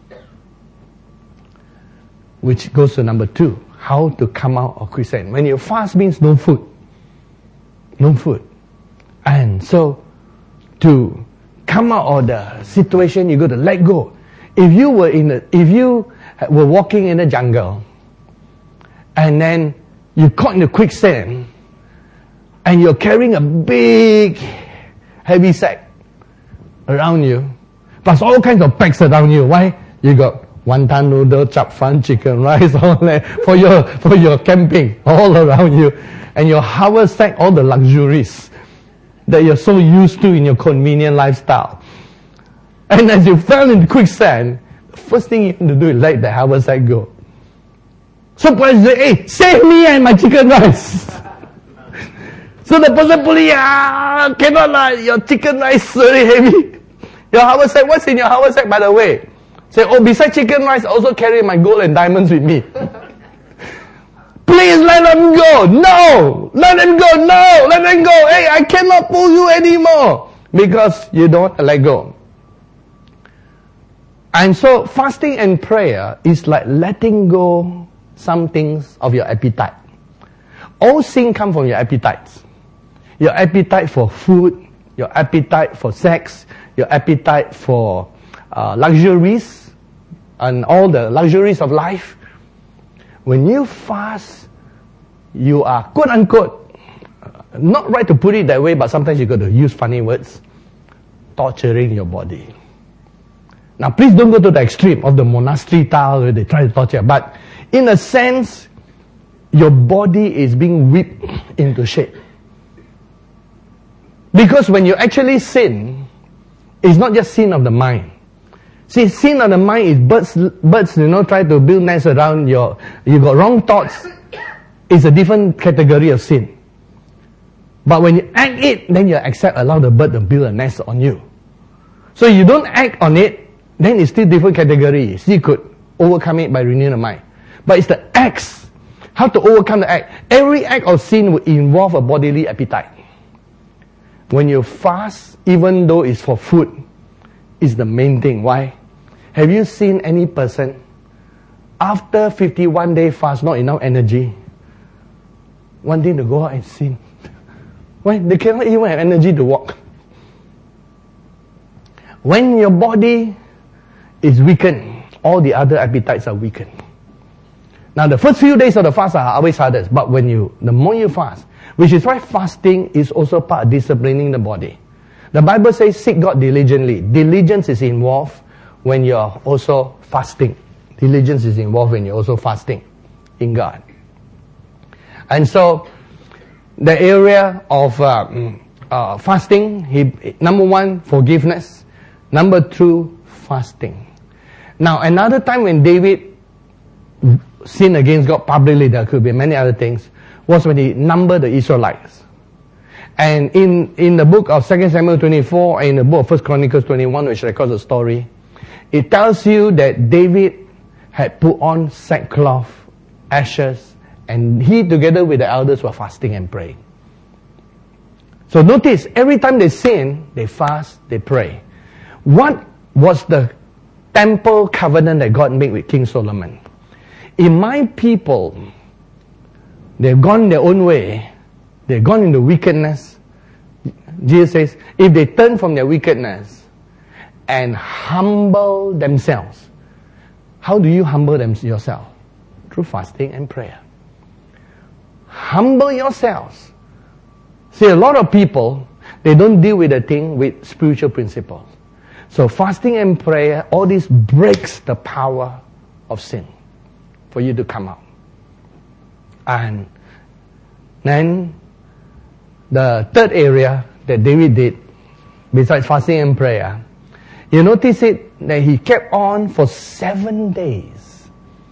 Which goes to number two, how to come out of quicksand. When you fast means no food. No food. And so, to come out of the situation, you got to let go. If you were in the, if you were walking in the jungle, and then you caught in the quicksand, and you're carrying a big, heavy sack around you, plus all kinds of packs around you. Why? You got wonton noodle, chap fan, chicken rice, all that for your for your camping, all around you, and your haversack, all the luxuries. that you're so used to in your convenient lifestyle. And as you fell into quicksand, the first thing you have to do is let the haversack go. So person say, hey, save me and my chicken rice. So the person pulling, ah, cannot lah, your chicken rice is very heavy. Your haversack, what's in your haversack by the way? Say, oh, besides chicken rice, I also carry my gold and diamonds with me. Please let them go. No! Let them go. No! Let them go. Hey, I cannot pull you anymore. Because you don't let go. And so, fasting and prayer is like letting go some things of your appetite. All sin come from your appetites. Your appetite for food, your appetite for sex, your appetite for uh, luxuries, and all the luxuries of life. When you fast, you are, quote unquote, not right to put it that way, but sometimes you got to use funny words, torturing your body. Now please don't go to the extreme of the monastery style where they try to torture, but in a sense, your body is being whipped into shape. Because when you actually sin, it's not just sin of the mind. See, sin of the mind is birds, birds, you know, try to build nests around your, you got wrong thoughts. It's a different category of sin. But when you act it, then you accept, allow the bird to build a nest on you. So you don't act on it, then it's still different category. So you could overcome it by renewing the mind. But it's the acts. How to overcome the act. Every act of sin will involve a bodily appetite. When you fast, even though it's for food, is the main thing. Why? Have you seen any person after fifty-one day fast, not enough energy, wanting to go out and sin? Why? They cannot even have energy to walk. When your body is weakened, all the other appetites are weakened. Now the first few days of the fast are always hardest, but when you, the more you fast, which is why fasting is also part of disciplining the body. The Bible says, seek God diligently. Diligence is involved when you're also fasting. Diligence is involved when you're also fasting in God. And so, the area of uh, uh, fasting, he, number one, forgiveness. Number two, fasting. Now, another time when David sinned against God publicly, there could be many other things, was when he numbered the Israelites. And in, in the book of Second Samuel twenty-four and in the book of First Chronicles twenty-one, which records the story, it tells you that David had put on sackcloth, ashes, and he together with the elders were fasting and praying. So notice, every time they sin, they fast, they pray. What was the temple covenant that God made with King Solomon? If my people, they've gone their own way, they've gone into wickedness, Jesus says, if they turn from their wickedness and humble themselves, how do you humble them yourself? Through fasting and prayer. Humble yourselves. See, a lot of people, they don't deal with the thing with spiritual principles. So fasting and prayer, all this breaks the power of sin for you to come out. And then the third area that David did, besides fasting and prayer, you notice it that he kept on for seven days.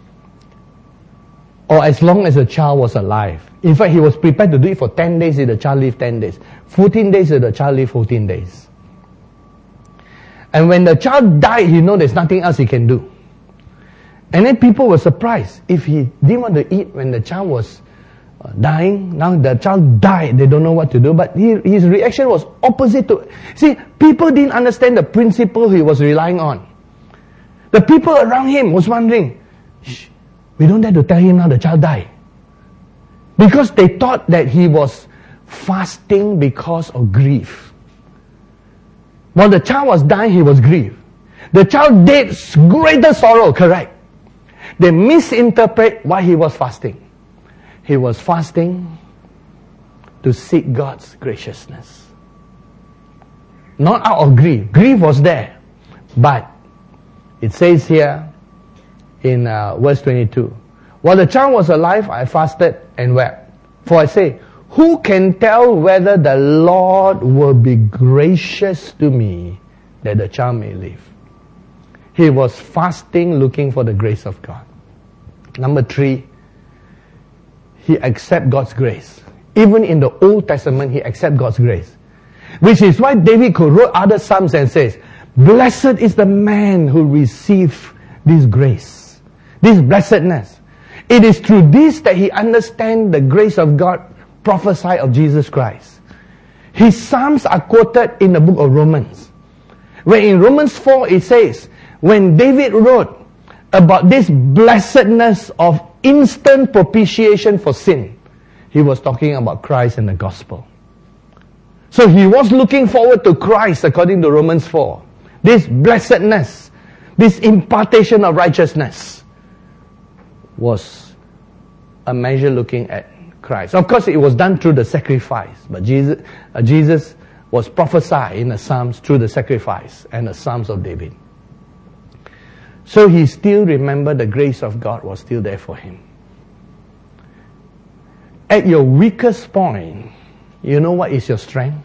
Or as long as the child was alive. In fact, he was prepared to do it for ten days if the child lived ten days. fourteen days if the child lived fourteen days. And when the child died, he knew there's nothing else he can do. And then people were surprised. If he didn't want to eat when the child was uh, dying, now the child died, they don't know what to do. But he, his reaction was opposite to... See, people didn't understand the principle he was relying on. The people around him was wondering, shh, we don't dare to tell him now the child died. Because they thought that he was fasting because of grief. While the child was dying, he was grieved. The child did greater sorrow, correct. They misinterpret why he was fasting. He was fasting to seek God's graciousness. Not out of grief. Grief was there. But it says here in uh, verse twenty-two, while the child was alive, I fasted and wept. For I say, who can tell whether the Lord will be gracious to me that the child may live? He was fasting, looking for the grace of God. Number three, he accepted God's grace. Even in the Old Testament, he accepted God's grace. Which is why David could wrote other psalms and says, blessed is the man who receives this grace, this blessedness. It is through this that he understands the grace of God prophesied of Jesus Christ. His psalms are quoted in the book of Romans, where in Romans four it says, when David wrote about this blessedness of instant propitiation for sin, he was talking about Christ and the gospel. So he was looking forward to Christ according to Romans four. This blessedness, this impartation of righteousness was a measure looking at Christ. Of course, it was done through the sacrifice, but Jesus, uh, Jesus was prophesied in the Psalms through the sacrifice and the Psalms of David. So he still remembered the grace of God was still there for him. At your weakest point, you know what is your strength?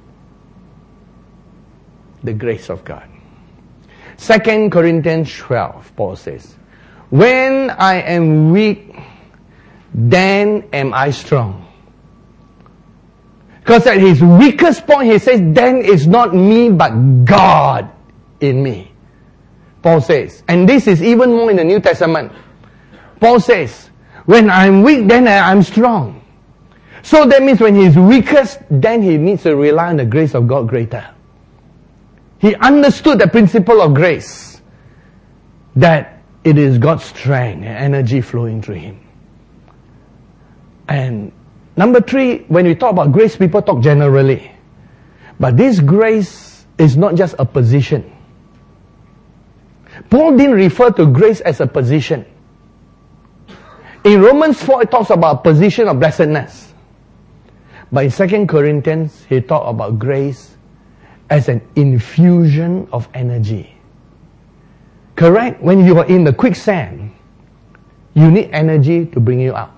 The grace of God. Second Corinthians twelve, Paul says, when I am weak, then am I strong. Because at his weakest point, he says, then it's not me, but God in me. Paul says, and this is even more in the New Testament. Paul says, when I'm weak, then I'm strong. So that means when he's weakest, then he needs to rely on the grace of God greater. He understood the principle of grace, that it is God's strength and energy flowing through him. And number three, when we talk about grace, people talk generally. But this grace is not just a position. Paul didn't refer to grace as a position. In Romans four, it talks about a position of blessedness. But in Second Corinthians, he talked about grace as an infusion of energy. Correct? When you are in the quicksand, you need energy to bring you out.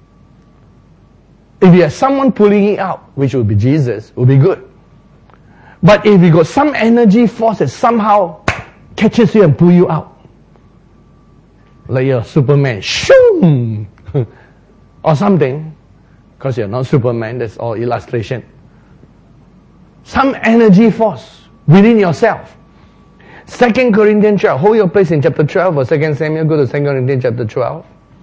If you have someone pulling you out, which would be Jesus, would be good. But if you got some energy force that somehow catches you and pull you out, like you're Superman, shoom, or something, because you're not Superman, that's all illustration. Some energy force within yourself. Second Corinthians twelve, hold your place in chapter twelve or Second Samuel, go to Second Corinthians chapter twelve.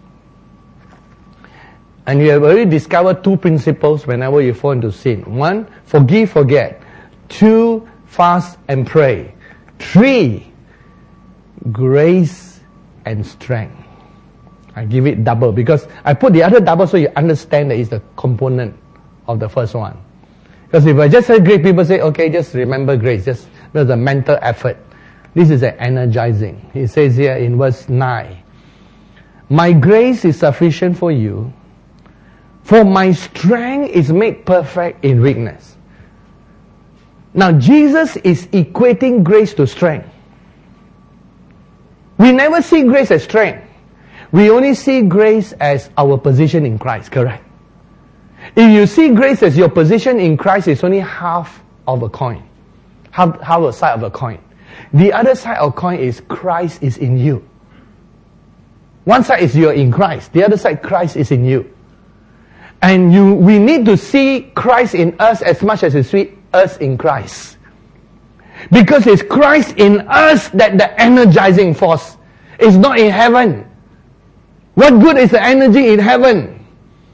And you have already discovered two principles whenever you fall into sin. One, forgive, forget. Two, fast and pray. Three, grace and strength. I give it double because I put the other double so you understand that it's the component of the first one. Because if I just say grace, people say, okay, just remember grace. Just there's a mental effort. This is an energizing. He says here in verse nine, my grace is sufficient for you, for my strength is made perfect in weakness. Now Jesus is equating grace to strength. We never see grace as strength. We only see grace as our position in Christ, correct? If you see grace as your position in Christ, it's only half of a coin. Half, half a side of a coin. The other side of a coin is Christ is in you. One side is you're in Christ. The other side, Christ is in you. And you, we need to see Christ in us as much as we see us in Christ. Because it's Christ in us that the energizing force is not in heaven. What good is the energy in heaven?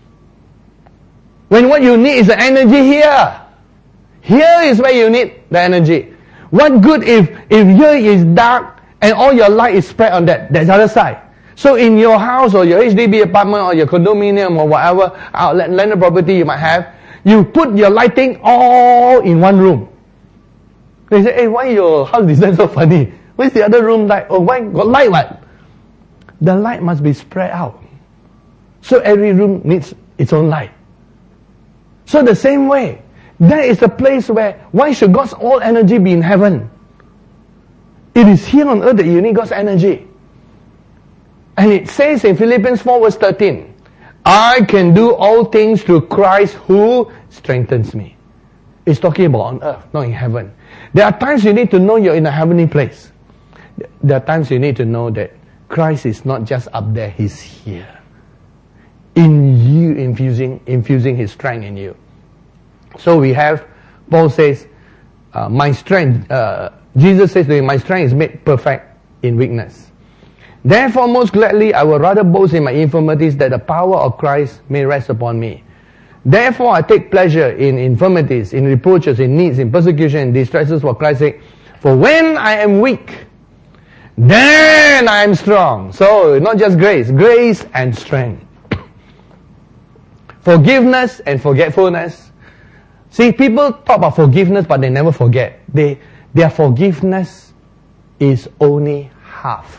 When what you need is the energy here. Here is where you need the energy. What good if, if here is dark and all your light is spread on that, that's the other side. So in your house or your H D B apartment or your condominium or whatever outlet landed property you might have, you put your lighting all in one room. They say, hey, why your house design so funny? Where's the other room light? Oh, why got light what? The light must be spread out. So every room needs its own light. So the same way, that is the place where, why should God's all energy be in heaven? It is here on earth that you need God's energy. And it says in Philippians four verse thirteen, I can do all things through Christ who strengthens me. It's talking about on earth, not in heaven. There are times you need to know you're in a heavenly place. There are times you need to know that Christ is not just up there, He's here. In you, infusing, infusing His strength in you. So we have, Paul says, uh, my strength, uh, Jesus says to him, my strength is made perfect in weakness. Therefore, most gladly, I will rather boast in my infirmities, that the power of Christ may rest upon me. Therefore, I take pleasure in infirmities, in reproaches, in needs, in persecution, in distresses for Christ's sake. For when I am weak, then I am strong. So, not just grace, grace and strength. Forgiveness and forgetfulness. See, people talk about forgiveness, but they never forget. They, their forgiveness is only half.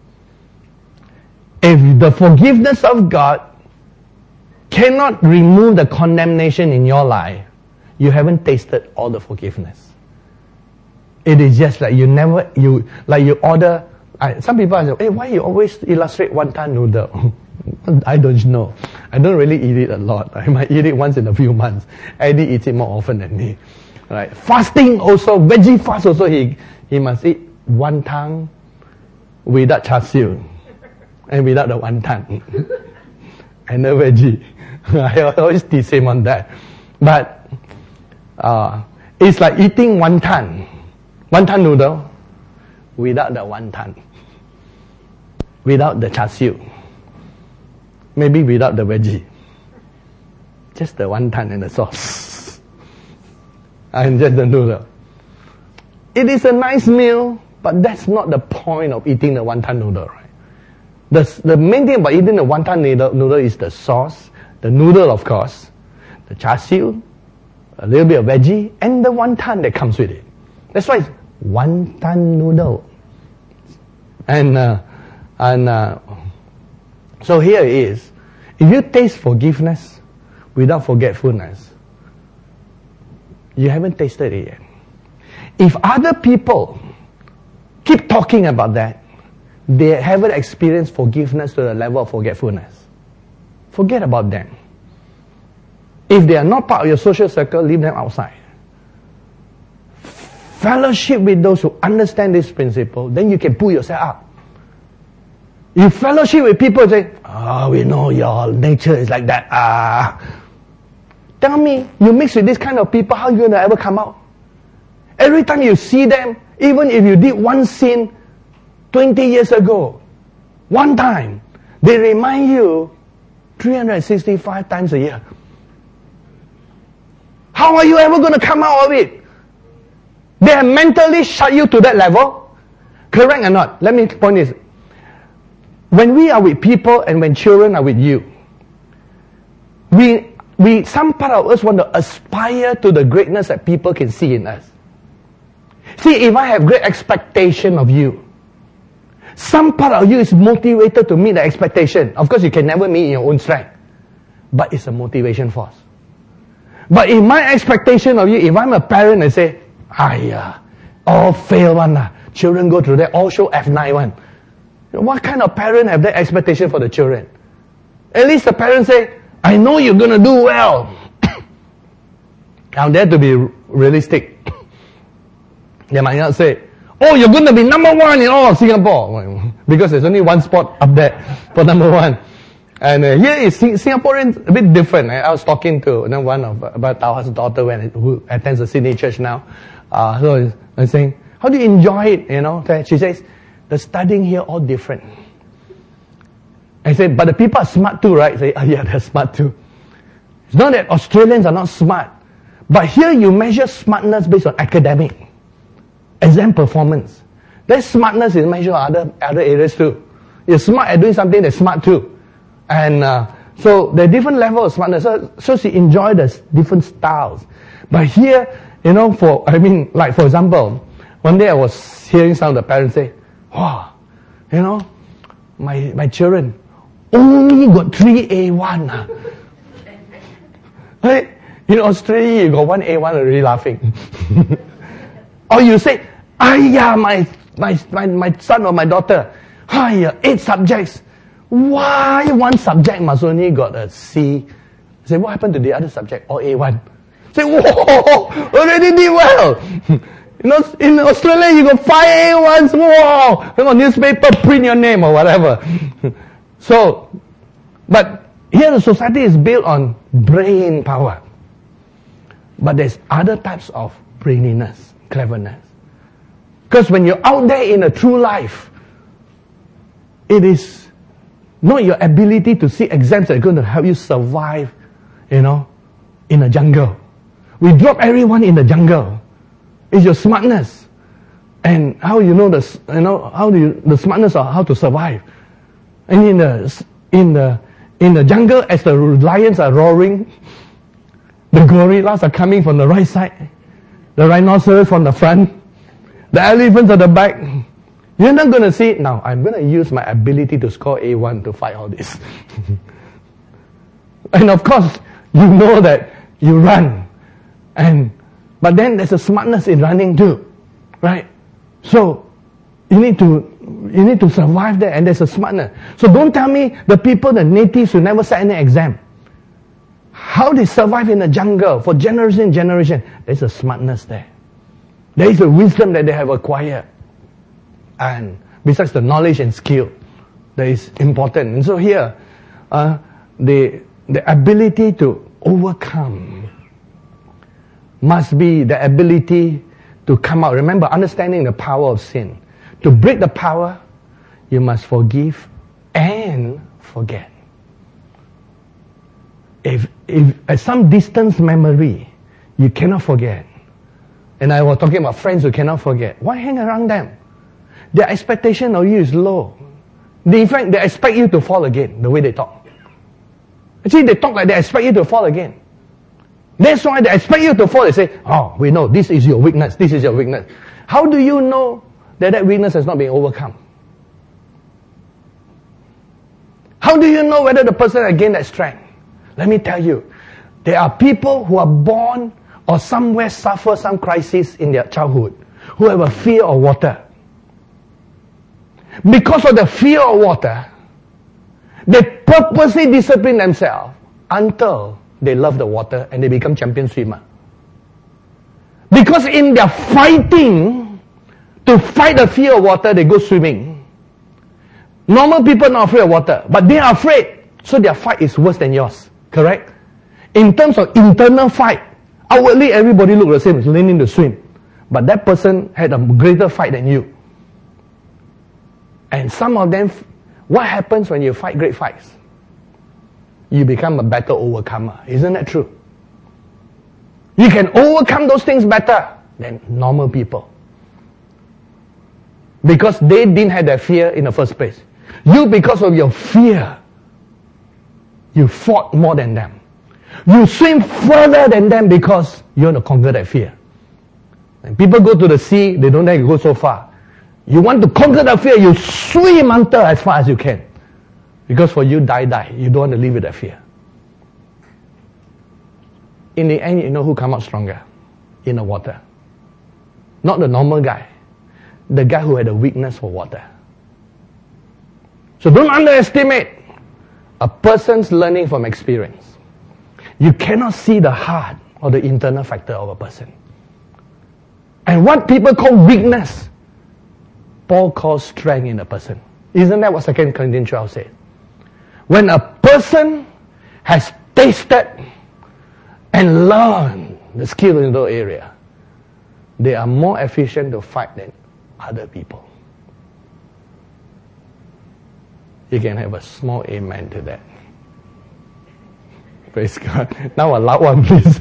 If the forgiveness of God cannot remove the condemnation in your life, you haven't tasted all the forgiveness. It is just like you never, you like you order, I, some people ask, hey, why you always illustrate wonton noodle? I don't know. I don't really eat it a lot. I might eat it once in a few months. Eddie eats it more often than me. Right? Fasting also, veggie fast also, he, he must eat wonton without char siu. And without the wonton. And the veggie. I always tease him on that. But uh, it's like eating wonton. Wonton noodle without the wonton. Without the char siu. Maybe without the veggie. Just the wonton and the sauce. And just the noodle. It is a nice meal, but that's not the point of eating the wonton noodle, right? The, the main thing about eating the wonton noodle, noodle is the sauce, the noodle of course, the char siu, a little bit of veggie, and the wonton that comes with it. That's why it's wonton noodle. And, uh, and uh, so here it is. If you taste forgiveness without forgetfulness, you haven't tasted it yet. If other people keep talking about that, they haven't experienced forgiveness to the level of forgetfulness. Forget about them. If they are not part of your social circle, leave them outside. Fellowship with those who understand this principle, then you can pull yourself up. You fellowship with people and say, oh, we know your nature is like that. Ah. Tell me, you mix with this kind of people, how are you going to ever come out? Every time you see them, even if you did one sin twenty years ago, one time, they remind you three hundred sixty-five times a year. How are you ever going to come out of it? They have mentally shut you to that level. Correct or not? Let me point this. When we are with people and when children are with you, we, we, some part of us want to aspire to the greatness that people can see in us. See, if I have great expectation of you, some part of you is motivated to meet the expectation. Of course, you can never meet in your own strength. But it's a motivation force. But if my expectation of you, if I'm a parent and say, Aiya, all fail one lah. Children go through that, all show F nine one. What kind of parent have that expectation for the children? At least the parents say, I know you're going to do well. Now they have to be realistic. They might not say, oh, you're going to be number one in all of Singapore. Because there's only one spot up there for number one. And uh, here is Singaporeans a bit different. I, I was talking to you know, one of about our daughter when, who attends the Sydney church now. Uh, so I was saying, how do you enjoy it? You know, she says, the studying here all different. I said, but the people are smart too, right? I say, oh yeah, they're smart too. It's not that Australians are not smart. But here you measure smartness based on academic. Exam performance. That smartness is measured in other, other areas too. You're smart at doing something that's smart too. And uh, so there are different levels of smartness. So, so she enjoyed the different styles. But here, you know, for, I mean, like for example, one day I was hearing some of the parents say, wow, you know, my, my children only got three A one. Uh. Right? In Australia, you got one A one already laughing. Or you say, ah yeah, my, my, my, my son or my daughter, ah yeah, eight subjects, Why one subject must only got a C? I say, what happened to the other subject? Or A one? I say, whoa, already did well. You know, in Australia you got five A ones, whoa, you know, newspaper, print your name or whatever. So, but here the society is built on brain power. But there's other types of braininess, cleverness. Because when you're out there in a true life, it is not your ability to see exams that are going to help you survive, you know, in a jungle. We drop everyone in the jungle. It's your smartness. And how you know the, you know, how do you, the smartness of how to survive. And in the, in the, in the jungle, as the lions are roaring, the gorillas are coming from the right side, the rhinoceros from the front, the elephants at the back. You're not going to see, now I'm going to use my ability to score A one to fight all this. And of course, you know that you run. And, but then there's a smartness in running too. Right? So, you need to, you need to survive there, and there's a smartness. So don't tell me the people, the natives who never sat any exam, how they survive in the jungle for generation and generation. There's a smartness there. There is a wisdom that they have acquired. And besides the knowledge and skill that is important. And so here, uh, the, the ability to overcome must be the ability to come out. Remember, understanding the power of sin. To break the power, you must forgive and forget. If, if at some distance memory, you cannot forget. And I was talking about friends who cannot forget. Why hang around them? Their expectation of you is low. They, in fact, they expect you to fall again, the way they talk. Actually, they talk like they expect you to fall again. That's why they expect you to fall. They say, oh, we know, this is your weakness, this is your weakness. How do you know that that weakness has not been overcome? How do you know whether the person has gained that strength? Let me tell you, there are people who are born or somewhere suffer some crisis in their childhood, who have a fear of water. Because of the fear of water, they purposely discipline themselves until they love the water and they become champion swimmer. Because in their fighting to fight the fear of water, they go swimming. Normal people are not afraid of water, but they are afraid, so their fight is worse than yours. Correct? In terms of internal fight, outwardly everybody look the same, is learning to swim. But that person had a greater fight than you. And some of them, what happens when you fight great fights? You become a better overcomer. Isn't that true? You can overcome those things better than normal people. Because they didn't have that fear in the first place. You, because of your fear, you fought more than them. You swim further than them because you want to conquer that fear. And people go to the sea, they don't have to go so far. You want to conquer the fear, you swim until as far as you can. Because for you, die, die. You don't want to live with that fear. In the end, you know who come out stronger in the water? Not the normal guy. The guy who had a weakness for water. So don't underestimate a person's learning from experience. You cannot see the heart or the internal factor of a person. And what people call weakness, Paul calls strength in a person. Isn't that what Second Corinthians twelve says? When a person has tasted and learned the skill in those areas, they are more efficient to fight than other people. You can have a small amen to that. Praise God. Now a loud one, please.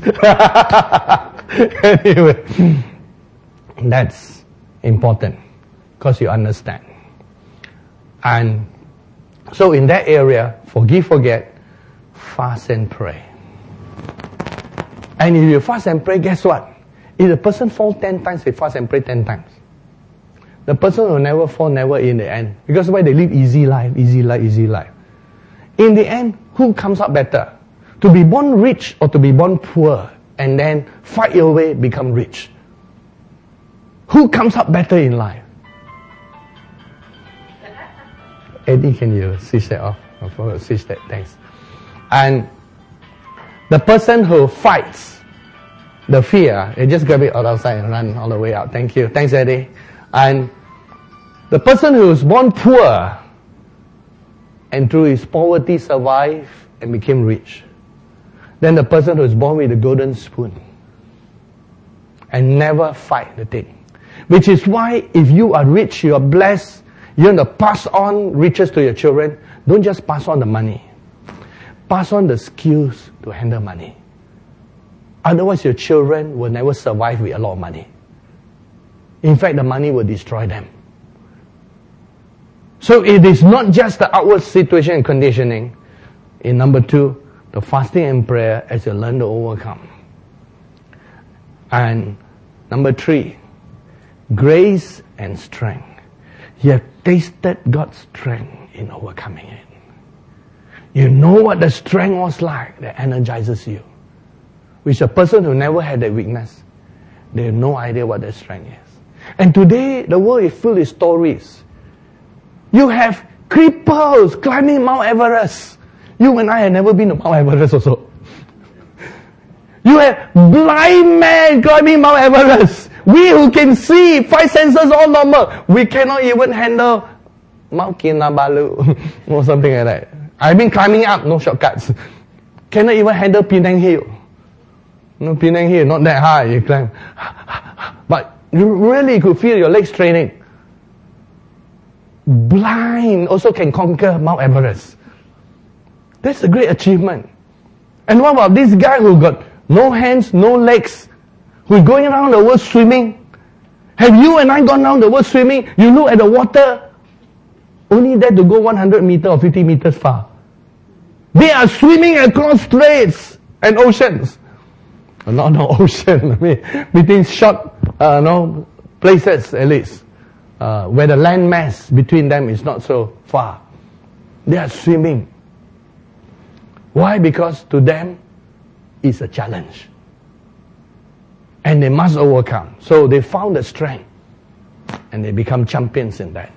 Anyway, that's important because you understand. And so in that area, forgive, forget, fast and pray. And if you fast and pray, guess what? If the person falls ten times, they fast and pray ten times. The person will never fall, never in the end. Because why? They live easy life, easy life, easy life. In the end, who comes out better? To be born rich or to be born poor and then fight your way, become rich? Who comes out better in life? Eddie, can you switch that off? I forgot to switch that, thanks. And the person who fights the fear, you just grab it out outside and run all the way out. Thank you. Thanks, Eddie. And the person who was born poor and through his poverty survived and became rich. Then the person who was born with a golden spoon and never fight the thing. Which is why if you are rich, you are blessed, you want to pass on riches to your children, don't just pass on the money. Pass on the skills to handle money. Otherwise your children will never survive with a lot of money. In fact, the money will destroy them. So it is not just the outward situation and conditioning. In number two, the fasting and prayer as you learn to overcome. And number three, grace and strength. You have tasted God's strength in overcoming it. You know what the strength was like that energizes you. Which a person who never had that weakness, they have no idea what that strength is. And today, the world is filled with stories. You have cripples climbing Mount Everest. You and I have never been to Mount Everest also. You have blind men climbing Mount Everest. We who can see, five senses all normal. We cannot even handle Mount Kinabalu or something like that. I've been climbing up, no shortcuts. Cannot even handle Penang Hill. No, Penang Hill, not that high, you climb. But you really could feel your legs training. Blind also can conquer Mount Everest. That's a great achievement. And what about this guy who got no hands, no legs, who's going around the world swimming? Have you and I gone around the world swimming? You look at the water, only there to go one hundred meters or fifty meters far. They are swimming across straits and oceans. Not no ocean, I mean, between short uh, no, places at least, uh, where the land mass between them is not so far. They are swimming. Why? Because to them, it's a challenge. And they must overcome. So they found the strength. And they become champions in that.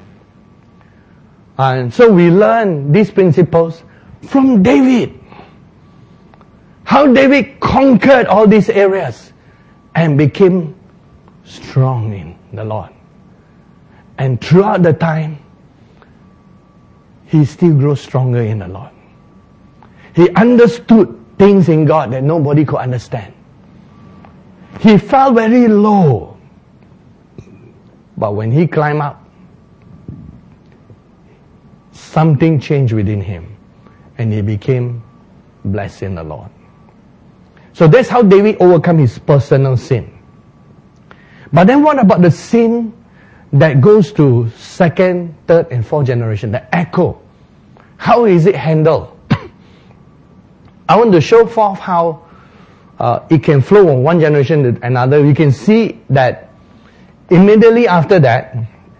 And so we learn these principles from David. How David conquered all these areas and became strong in the Lord. And throughout the time, he still grows stronger in the Lord. He understood things in God that nobody could understand. He felt very low. But when he climbed up, something changed within him. And he became blessed in the Lord. So that's how David overcome his personal sin. But then what about the sin that goes to second, third, and fourth generation? The echo. How is it handled? I want to show forth how uh, it can flow from one generation to another. You can see that immediately after that,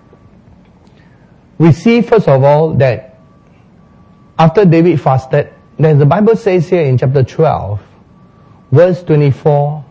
we see first of all that after David fasted, then the Bible says here in chapter twelve, verse twenty-four,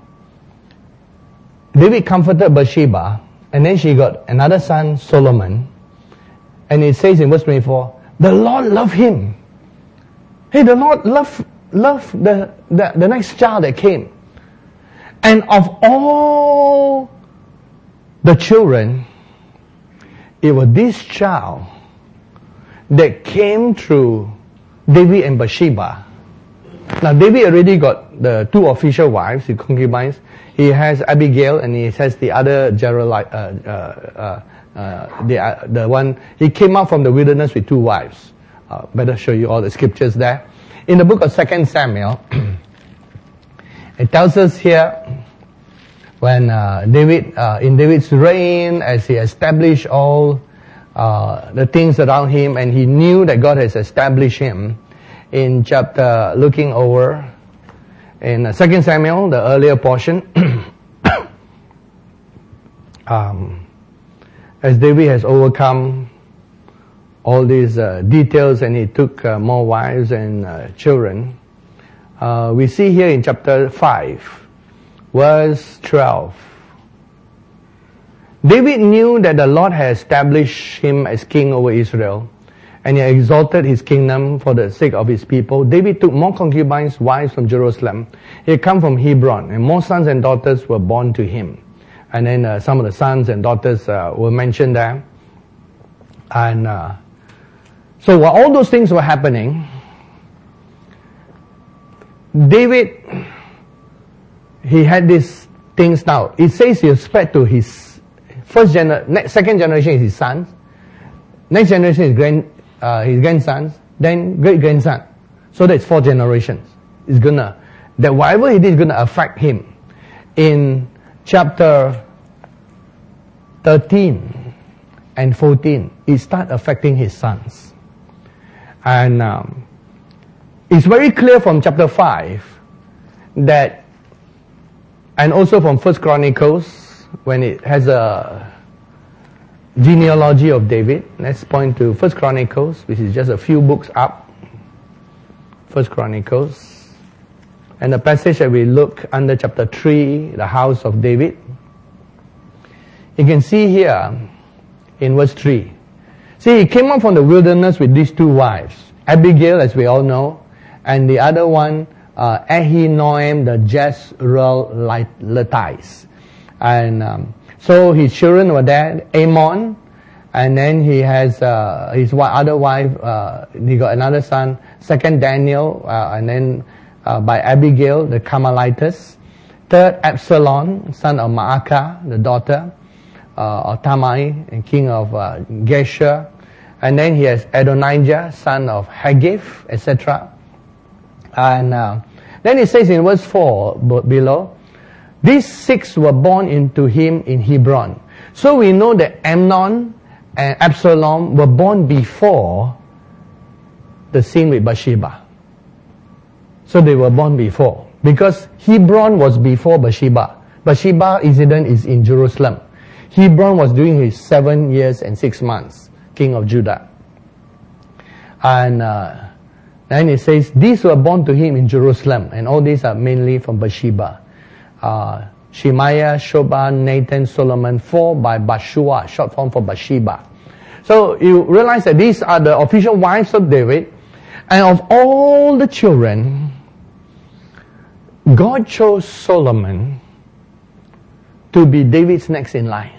David comforted Bathsheba, and then she got another son, Solomon. And it says in verse twenty-four, the Lord loved him. Hey, the Lord loved, loved the, the, the next child that came. And of all the children, it was this child that came through David and Bathsheba. Now David already got the two official wives, the concubines. He has Abigail and he has the other Jerusalem, uh, uh, uh, uh, the uh, the one. He came out from the wilderness with two wives. Uh, better show you all the scriptures there. In the book of Second Samuel, it tells us here when uh, David, uh, in David's reign, as he established all uh, the things around him, and he knew that God has established him. In chapter, looking over, in uh, Second Samuel, the earlier portion, um, as David has overcome all these uh, details and he took uh, more wives and uh, children, uh, we see here in chapter five, verse twelve, David knew that the Lord had established him as king over Israel, and he exalted his kingdom for the sake of his people. David took more concubines, wives from Jerusalem. He had come from Hebron, and more sons and daughters were born to him. And then uh, some of the sons and daughters uh, were mentioned there. And uh, so while all those things were happening, David, he had these things now. It says he spread to his first gener- second generation is his sons, next generation is grand, uh, his grandsons, then great grandson. So that's four generations. It's gonna that whatever he did is gonna affect him. In chapter thirteen and fourteen, it start affecting his sons, and um, it's very clear from chapter five that. And also from First Chronicles, when it has a genealogy of David. Let's point to First Chronicles, which is just a few books up. First Chronicles. And the passage that we look under chapter three, the house of David. You can see here in verse three. See, he came up from the wilderness with these two wives. Abigail, as we all know, and the other one, Uh, Ahinoam the Jezreelitess. And um, so his children were there, Amon, and then he has uh, his other wife, uh, he got another son, second Daniel, uh, and then uh, by Abigail the Carmelites. Third, Absalom, son of Maacah, the daughter uh, of Tamai, and king of uh, Geshur. And then he has Adonijah, son of Haggith, et cetera. And uh, then it says in verse four below, these six were born into him in Hebron. So we know that Amnon and Absalom were born before the scene with Bathsheba. So they were born before. Because Hebron was before Bathsheba. Bathsheba incident is in Jerusalem. Hebron was during his seven years and six months, king of Judah. And uh, then it says, these were born to him in Jerusalem, and all these are mainly from Bathsheba. Uh, Shemaiah, Shobah, Nathan, Solomon, four by Bathshua, short form for Bathsheba. So you realize that these are the official wives of David, and of all the children, God chose Solomon to be David's next in line.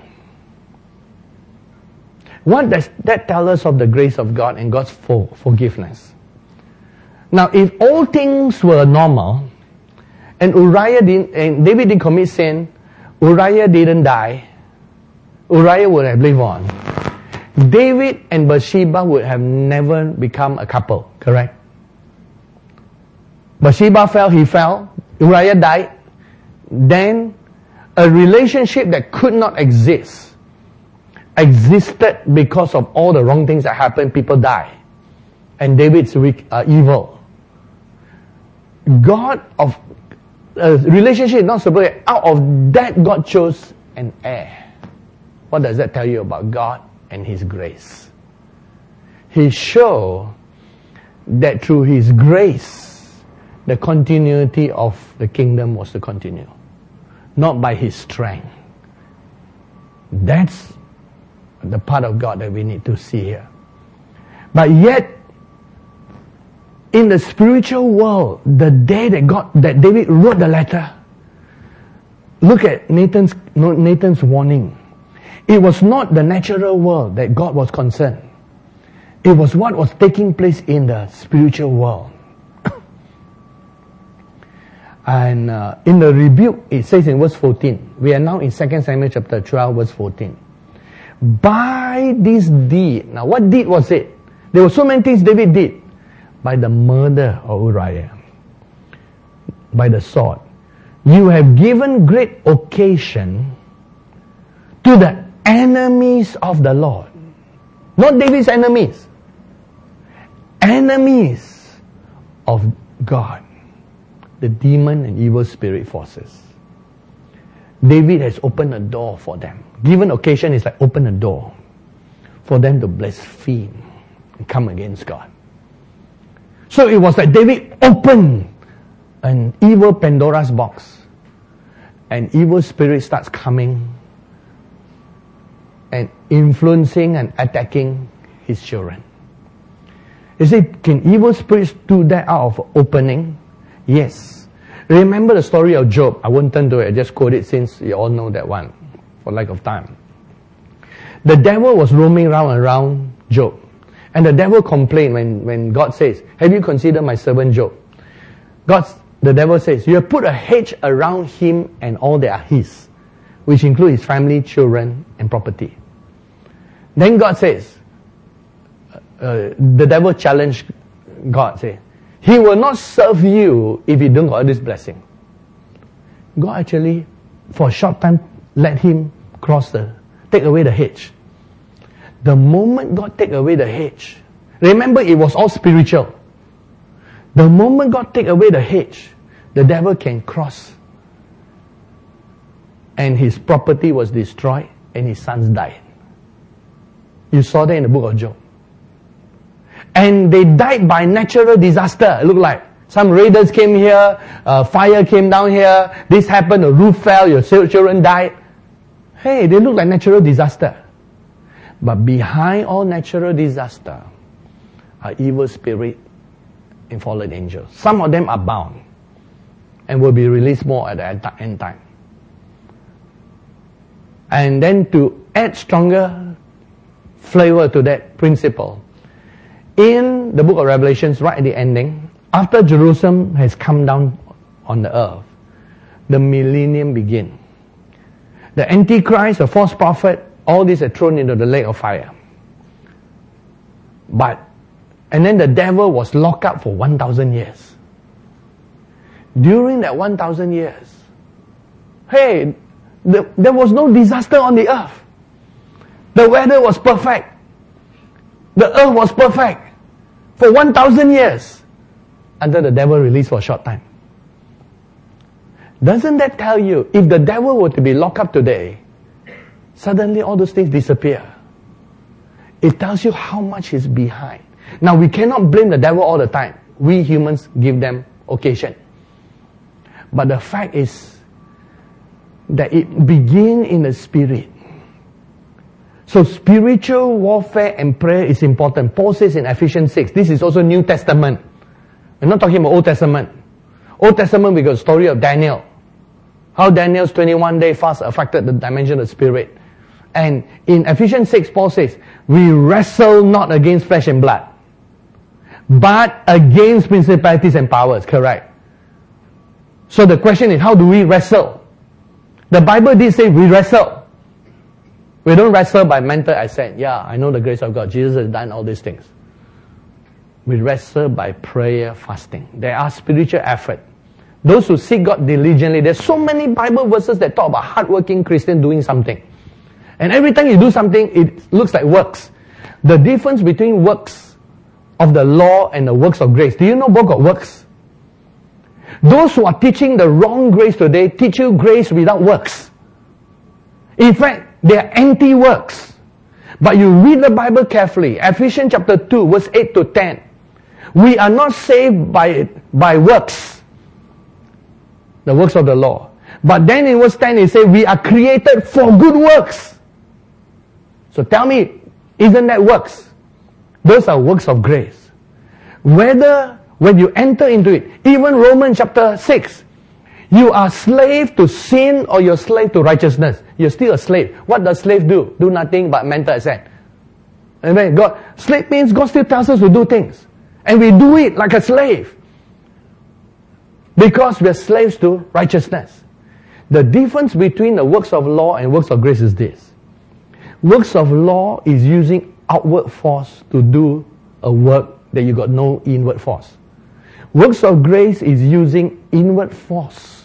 What does that tell us of the grace of God and God's for, forgiveness? Now, if all things were normal, and Uriah didn't, and David didn't commit sin, Uriah didn't die, Uriah would have lived on. David and Bathsheba would have never become a couple, correct? Bathsheba fell, he fell, Uriah died. Then, a relationship that could not exist, existed because of all the wrong things that happened, people die. And David's weak, uh, evil. God of a uh, relationship not supposed to, out of that God chose an heir. What does that tell you about God and His grace? He showed that through His grace, the continuity of the kingdom was to continue, not by His strength. That's the part of God that we need to see here. But yet, in the spiritual world, the day that God, that David wrote the letter, look at Nathan's, Nathan's warning. It was not the natural world that God was concerned. It was what was taking place in the spiritual world. And uh, in the rebuke, it says in verse fourteen, we are now in Second Samuel chapter twelve, verse fourteen. By this deed, now what deed was it? There were so many things David did. By the murder of Uriah, by the sword, you have given great occasion to the enemies of the Lord. Not David's enemies. Enemies of God. The demon and evil spirit forces. David has opened a door for them. Given occasion is like open a door for them to blaspheme and come against God. So it was like David opened an evil Pandora's box. And evil spirit starts coming and influencing and attacking his children. You say, can evil spirits do that out of opening? Yes. Remember the story of Job. I won't turn to it. I just quote it since you all know that one, for lack of time. The devil was roaming around and around Job. And the devil complained when, when God says, have you considered my servant Job? God, the devil says, you have put a hedge around him and all that are his, which include his family, children, and property. Then God says, uh, the devil challenged God, say, he will not serve you if you don't got this blessing. God actually, for a short time, let him cross the, take away the hedge. The moment God take away the hedge, remember it was all spiritual. The moment God take away the hedge, the devil can cross. And his property was destroyed and his sons died. You saw that in the book of Job. And they died by natural disaster. It looked like some raiders came here, uh, fire came down here, this happened, the roof fell, your children died. Hey, they look like natural disaster. But behind all natural disaster are evil spirits and fallen angels. Some of them are bound and will be released more at the end time. And then to add stronger flavor to that principle, in the book of Revelations, right at the ending, after Jerusalem has come down on the earth, the millennium begins. The Antichrist, the false prophet, all these are thrown into the lake of fire. But, and then the devil was locked up for one thousand years. During that one thousand years, hey, the, there was no disaster on the earth. The weather was perfect. The earth was perfect. For one thousand years. Until the devil released for a short time. Doesn't that tell you, if the devil were to be locked up today, suddenly all those things disappear? It tells you how much he's behind. Now we cannot blame the devil all the time. We humans give them occasion. But the fact is that it begins in the spirit. So spiritual warfare and prayer is important. Paul says in Ephesians six, this is also New Testament. We're not talking about Old Testament. Old Testament, we got the story of Daniel. How Daniel's twenty-one day fast affected the dimension of the spirit. And in Ephesians six, Paul says, we wrestle not against flesh and blood, but against principalities and powers. Correct. So the question is, how do we wrestle? The Bible did say we wrestle. We don't wrestle by mental assent. Yeah, I know the grace of God. Jesus has done all these things. We wrestle by prayer, fasting. There are spiritual effort. Those who seek God diligently. There's so many Bible verses that talk about hardworking Christians doing something. And every time you do something, it looks like works. The difference between works of the law and the works of grace. Do you know both got works? Those who are teaching the wrong grace today teach you grace without works. In fact, they are anti-works. But you read the Bible carefully. Ephesians chapter two, verse eight to ten. We are not saved by, by works. The works of the law. But then in verse ten it says, we are created for good works. So tell me, isn't that works? Those are works of grace. Whether, when you enter into it, even Romans chapter six, you are slave to sin or you're slave to righteousness. You're still a slave. What does slave do? Do nothing but mental assent. Amen. God, slave means God still tells us to do things. And we do it like a slave. Because we're slaves to righteousness. The difference between the works of law and works of grace is this. Works of law is using outward force to do a work that you got no inward force. Works of grace is using inward force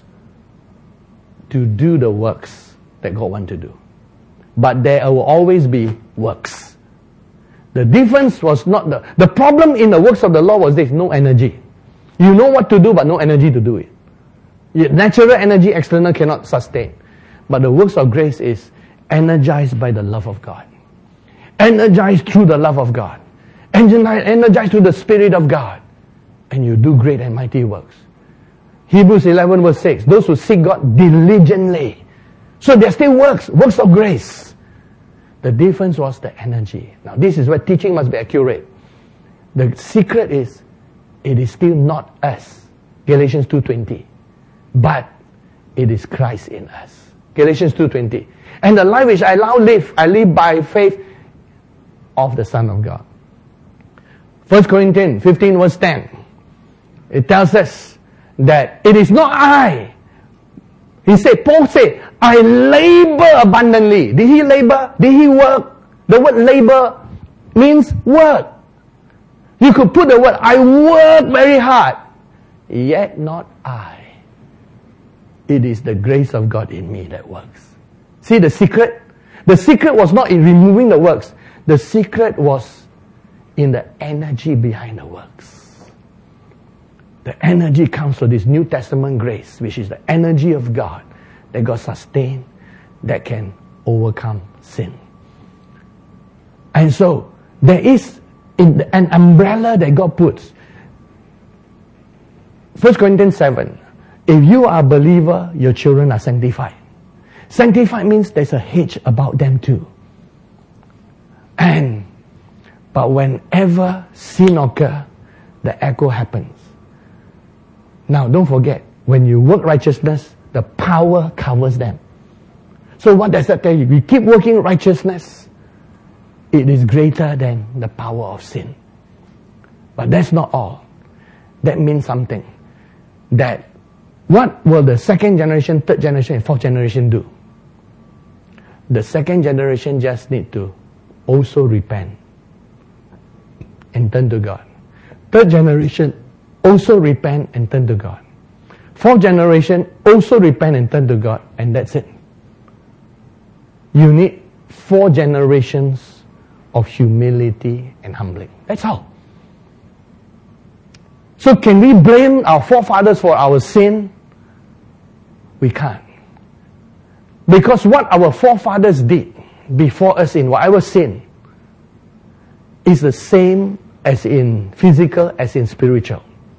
to do the works that God wants to do. But there will always be works. The difference was not the... The problem in the works of the law was this, no energy. You know what to do, but no energy to do it. Natural energy, external cannot sustain. But the works of grace is energized by the love of God. Energized through the love of God. Energized through the Spirit of God. And you do great and mighty works. Hebrews eleven verse six. Those who seek God diligently. So there still works. Works of grace. The difference was the energy. Now this is where teaching must be accurate. The secret is, it is still not us, Galatians two twenty, but it is Christ in us, Galatians two twenty. And the life which I now live, I live by faith of the Son of God. First Corinthians fifteen verse ten, it tells us that it is not I. He said, Paul said, I labor abundantly. Did he labor? Did he work? The word labor means work. You could put the word, I work very hard. Yet not I. It is the grace of God in me that works. See the secret? The secret was not in removing the works. The secret was in the energy behind the works. The energy comes from this New Testament grace, which is the energy of God that God sustained, that can overcome sin. And so, there is an umbrella that God puts. First Corinthians seven, if you are a believer, your children are sanctified. Sanctified means there's a hedge about them too. And, but whenever sin occurs, the echo happens. Now, don't forget, when you work righteousness, the power covers them. So what does that tell you? We keep working righteousness, it is greater than the power of sin. But that's not all. That means something. That what will the second generation, third generation, and fourth generation do? The second generation just need to also repent and turn to God. Third generation also repent and turn to God. Fourth generation also repent and turn to God, and that's it. You need four generations of humility and humbling. That's all. So can we blame our forefathers for our sin? We can't. Because what our forefathers did before us in whatever sin is the same as in physical as in spiritual.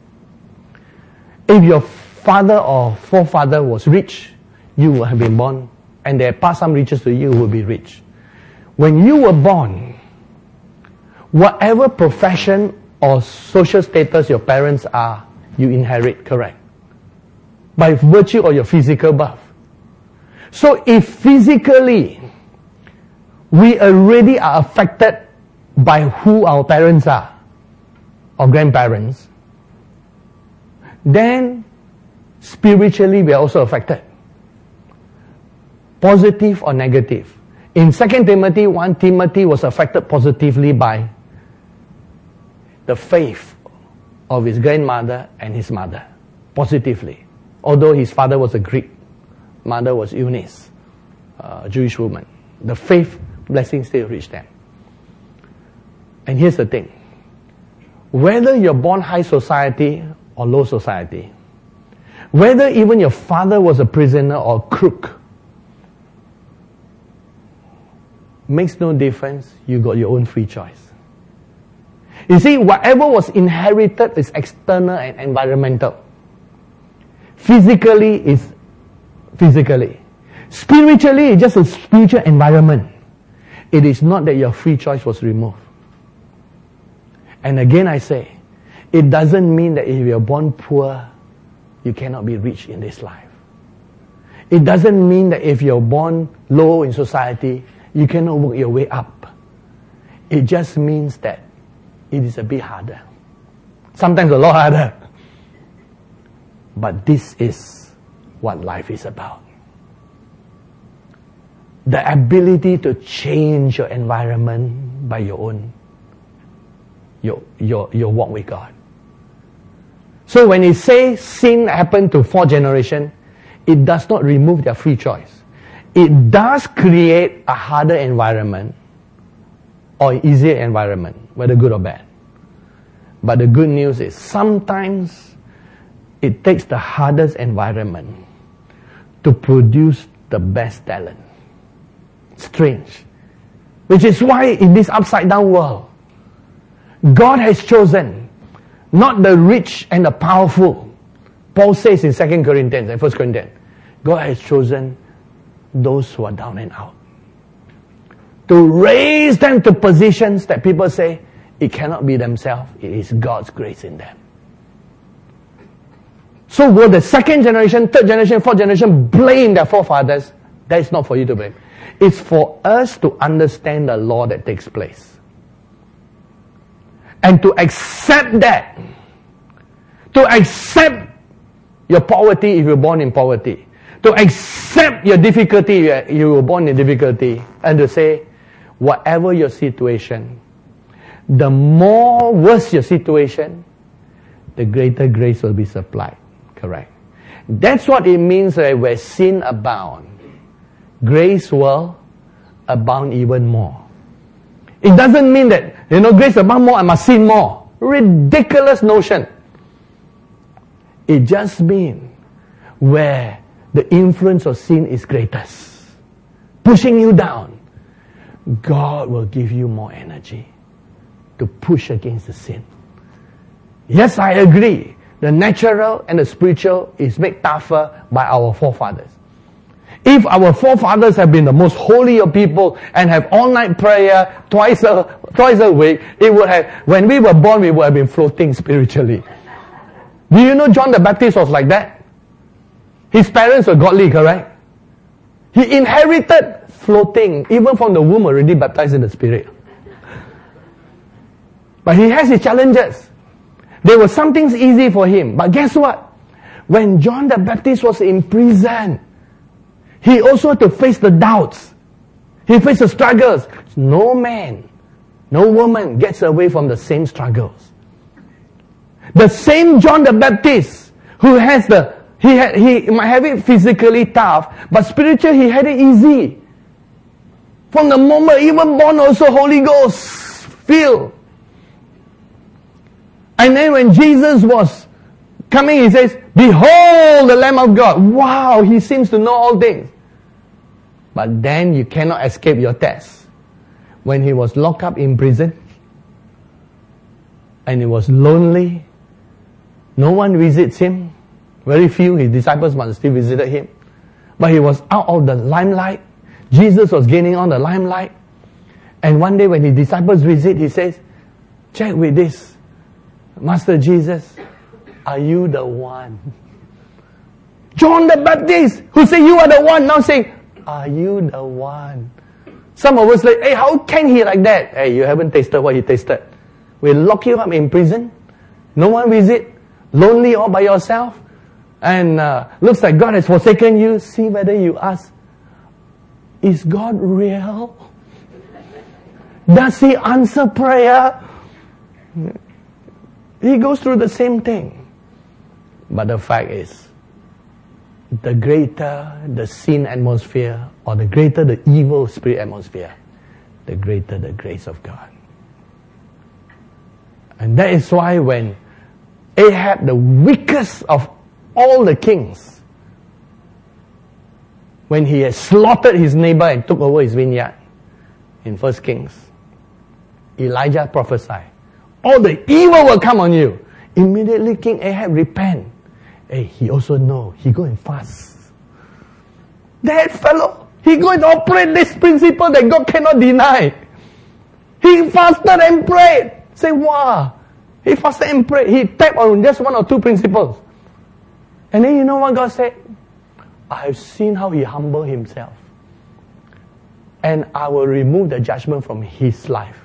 If your father or forefather was rich, you would have been born, and they passed some riches to you, you will be rich. When you were born, whatever profession or social status your parents are, you inherit, correct? By virtue of your physical birth. So if physically we already are affected by who our parents are, or grandparents, then spiritually we are also affected. Positive or negative. In Second Timothy one, Timothy was affected positively by the faith of his grandmother and his mother. Positively. Although his father was a Greek, mother was Eunice, a Jewish woman. The faith blessing still reached them. And here's the thing. Whether you're born high society or low society, whether even your father was a prisoner or crook, makes no difference. You got your own free choice. You see, whatever was inherited is external and environmental. Physically is physically. Spiritually, it's just a spiritual environment. It is not that your free choice was removed. And again I say, it doesn't mean that if you're born poor, you cannot be rich in this life. It doesn't mean that if you're born low in society, you cannot work your way up. It just means that it is a bit harder. Sometimes a lot harder. But this is what life is about. The ability to change your environment by your own, your, your, your walk with God. So when it says sin happened to four generations, it does not remove their free choice. It does create a harder environment or an easier environment, whether good or bad. But the good news is sometimes it takes the hardest environment to produce the best talent. Strange. Which is why in this upside down world, God has chosen not the rich and the powerful. Paul says in Second Corinthians and First Corinthians, God has chosen those who are down and out. To raise them to positions that people say, it cannot be themselves. It is God's grace in them. So will the second generation, third generation, fourth generation blame their forefathers? That is not for you to blame. It's for us to understand the law that takes place. And to accept that. To accept your poverty if you're born in poverty. To accept your difficulty if you were born in difficulty. And to say, whatever your situation, the more worse your situation, the greater grace will be supplied. Correct. That's what it means that where sin abound, grace will abound even more. It doesn't mean that, you know, grace abound more, I must sin more. Ridiculous notion. It just means where the influence of sin is greatest, pushing you down, God will give you more energy to push against the sin. Yes, I agree. The natural and the spiritual is made tougher by our forefathers. If our forefathers have been the most holy of people and have all-night prayer twice a, twice a week, it would have, when we were born, we would have been floating spiritually. Do you know John the Baptist was like that? His parents were godly, correct? He inherited floating, even from the womb already baptized in the Spirit. But he has his challenges. There were some things easy for him. But guess what? When John the Baptist was in prison, he also had to face the doubts. He faced the struggles. No man, no woman gets away from the same struggles. The same John the Baptist who has the, he had, he might have it physically tough, but spiritually he had it easy. From the moment even born also Holy Ghost filled. And then when Jesus was coming, he says, behold the Lamb of God. Wow, he seems to know all things. But then you cannot escape your test. When he was locked up in prison, and he was lonely, no one visits him. Very few, his disciples must still visited him. But he was out of the limelight. Jesus was gaining on the limelight. And one day when his disciples visit, he says, check with this. Master Jesus, are you the one? John the Baptist, who said you are the one, now saying, are you the one? Some of us like, hey, how can he like that? Hey, you haven't tasted what he tasted. We lock you up in prison. No one visit. Lonely all by yourself. And uh, looks like God has forsaken you. See whether you ask, is God real? Does he answer prayer? He goes through the same thing. But the fact is, the greater the sin atmosphere, or the greater the evil spirit atmosphere, the greater the grace of God. And that is why when Ahab, the weakest of all the kings, when he had slaughtered his neighbor and took over his vineyard in First Kings, Elijah prophesied, all the evil will come on you. Immediately King Ahab repent. Hey, he also know, he go and fast. That fellow, he going to operate this principle that God cannot deny. He fasted and prayed. Say, wow. He fasted and prayed. He tapped on just one or two principles. And then you know what God said? I have seen how he humbled himself. And I will remove the judgment from his life.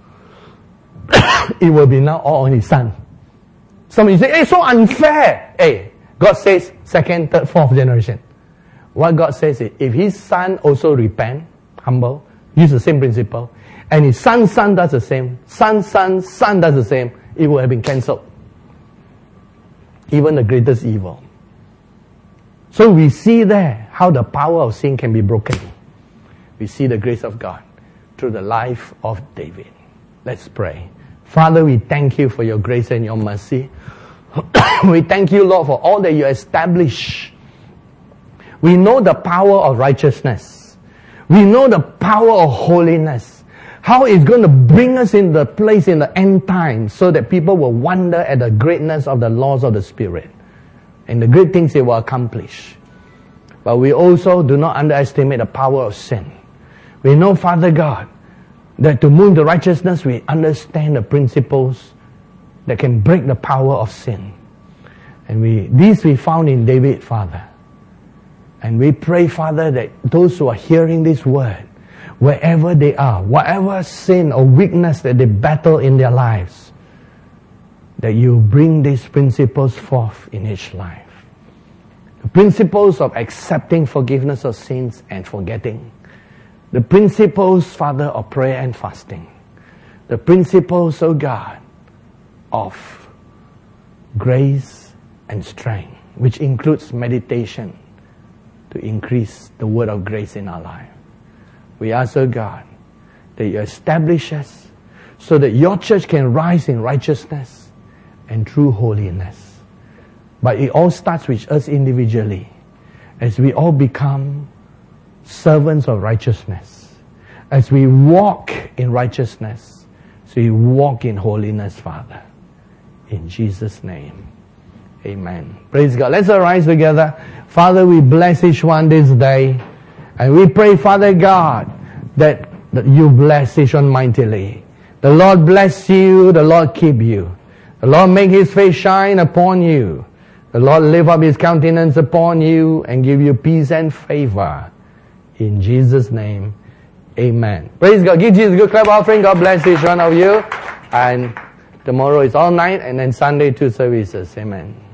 It will be now all on his son. Some of you say, hey, so unfair. Hey, God says second, third, fourth generation. What God says is, if his son also repent, humble, use the same principle, and his son's son does the same, son, son, son does the same, it would have been cancelled. Even the greatest evil. So we see there how the power of sin can be broken. We see the grace of God through the life of David. Let's pray. Father, we thank you for your grace and your mercy. We thank you, Lord, for all that you establish. We know the power of righteousness. We know the power of holiness. How it's going to bring us in the place in the end time so that people will wonder at the greatness of the laws of the Spirit and the great things it will accomplish. But we also do not underestimate the power of sin. We know, Father God, That to move to righteousness, we understand the principles that can break the power of sin. And we, these we found in David, Father. And we pray, Father, that those who are hearing this word, wherever they are, whatever sin or weakness that they battle in their lives, that you bring these principles forth in each life. The principles of accepting forgiveness of sins and forgetting. The principles, Father, of prayer and fasting. The principles, oh God, of grace and strength, which includes meditation to increase the word of grace in our life. We ask, oh God, that you establish us so that your church can rise in righteousness and true holiness. But it all starts with us individually, as we all become servants of righteousness. As we walk in righteousness, so we walk in holiness, Father. In Jesus' name, amen. Praise God. Let's arise together. Father, we bless each one this day. And we pray, Father God, that, that you bless each one mightily. The Lord bless you, the Lord keep you. The Lord make His face shine upon you. The Lord lift up His countenance upon you and give you peace and favor. In Jesus' name, amen. Praise God. Give Jesus a good clap offering. God bless each one of you. And tomorrow is all night, and then Sunday two services. Amen.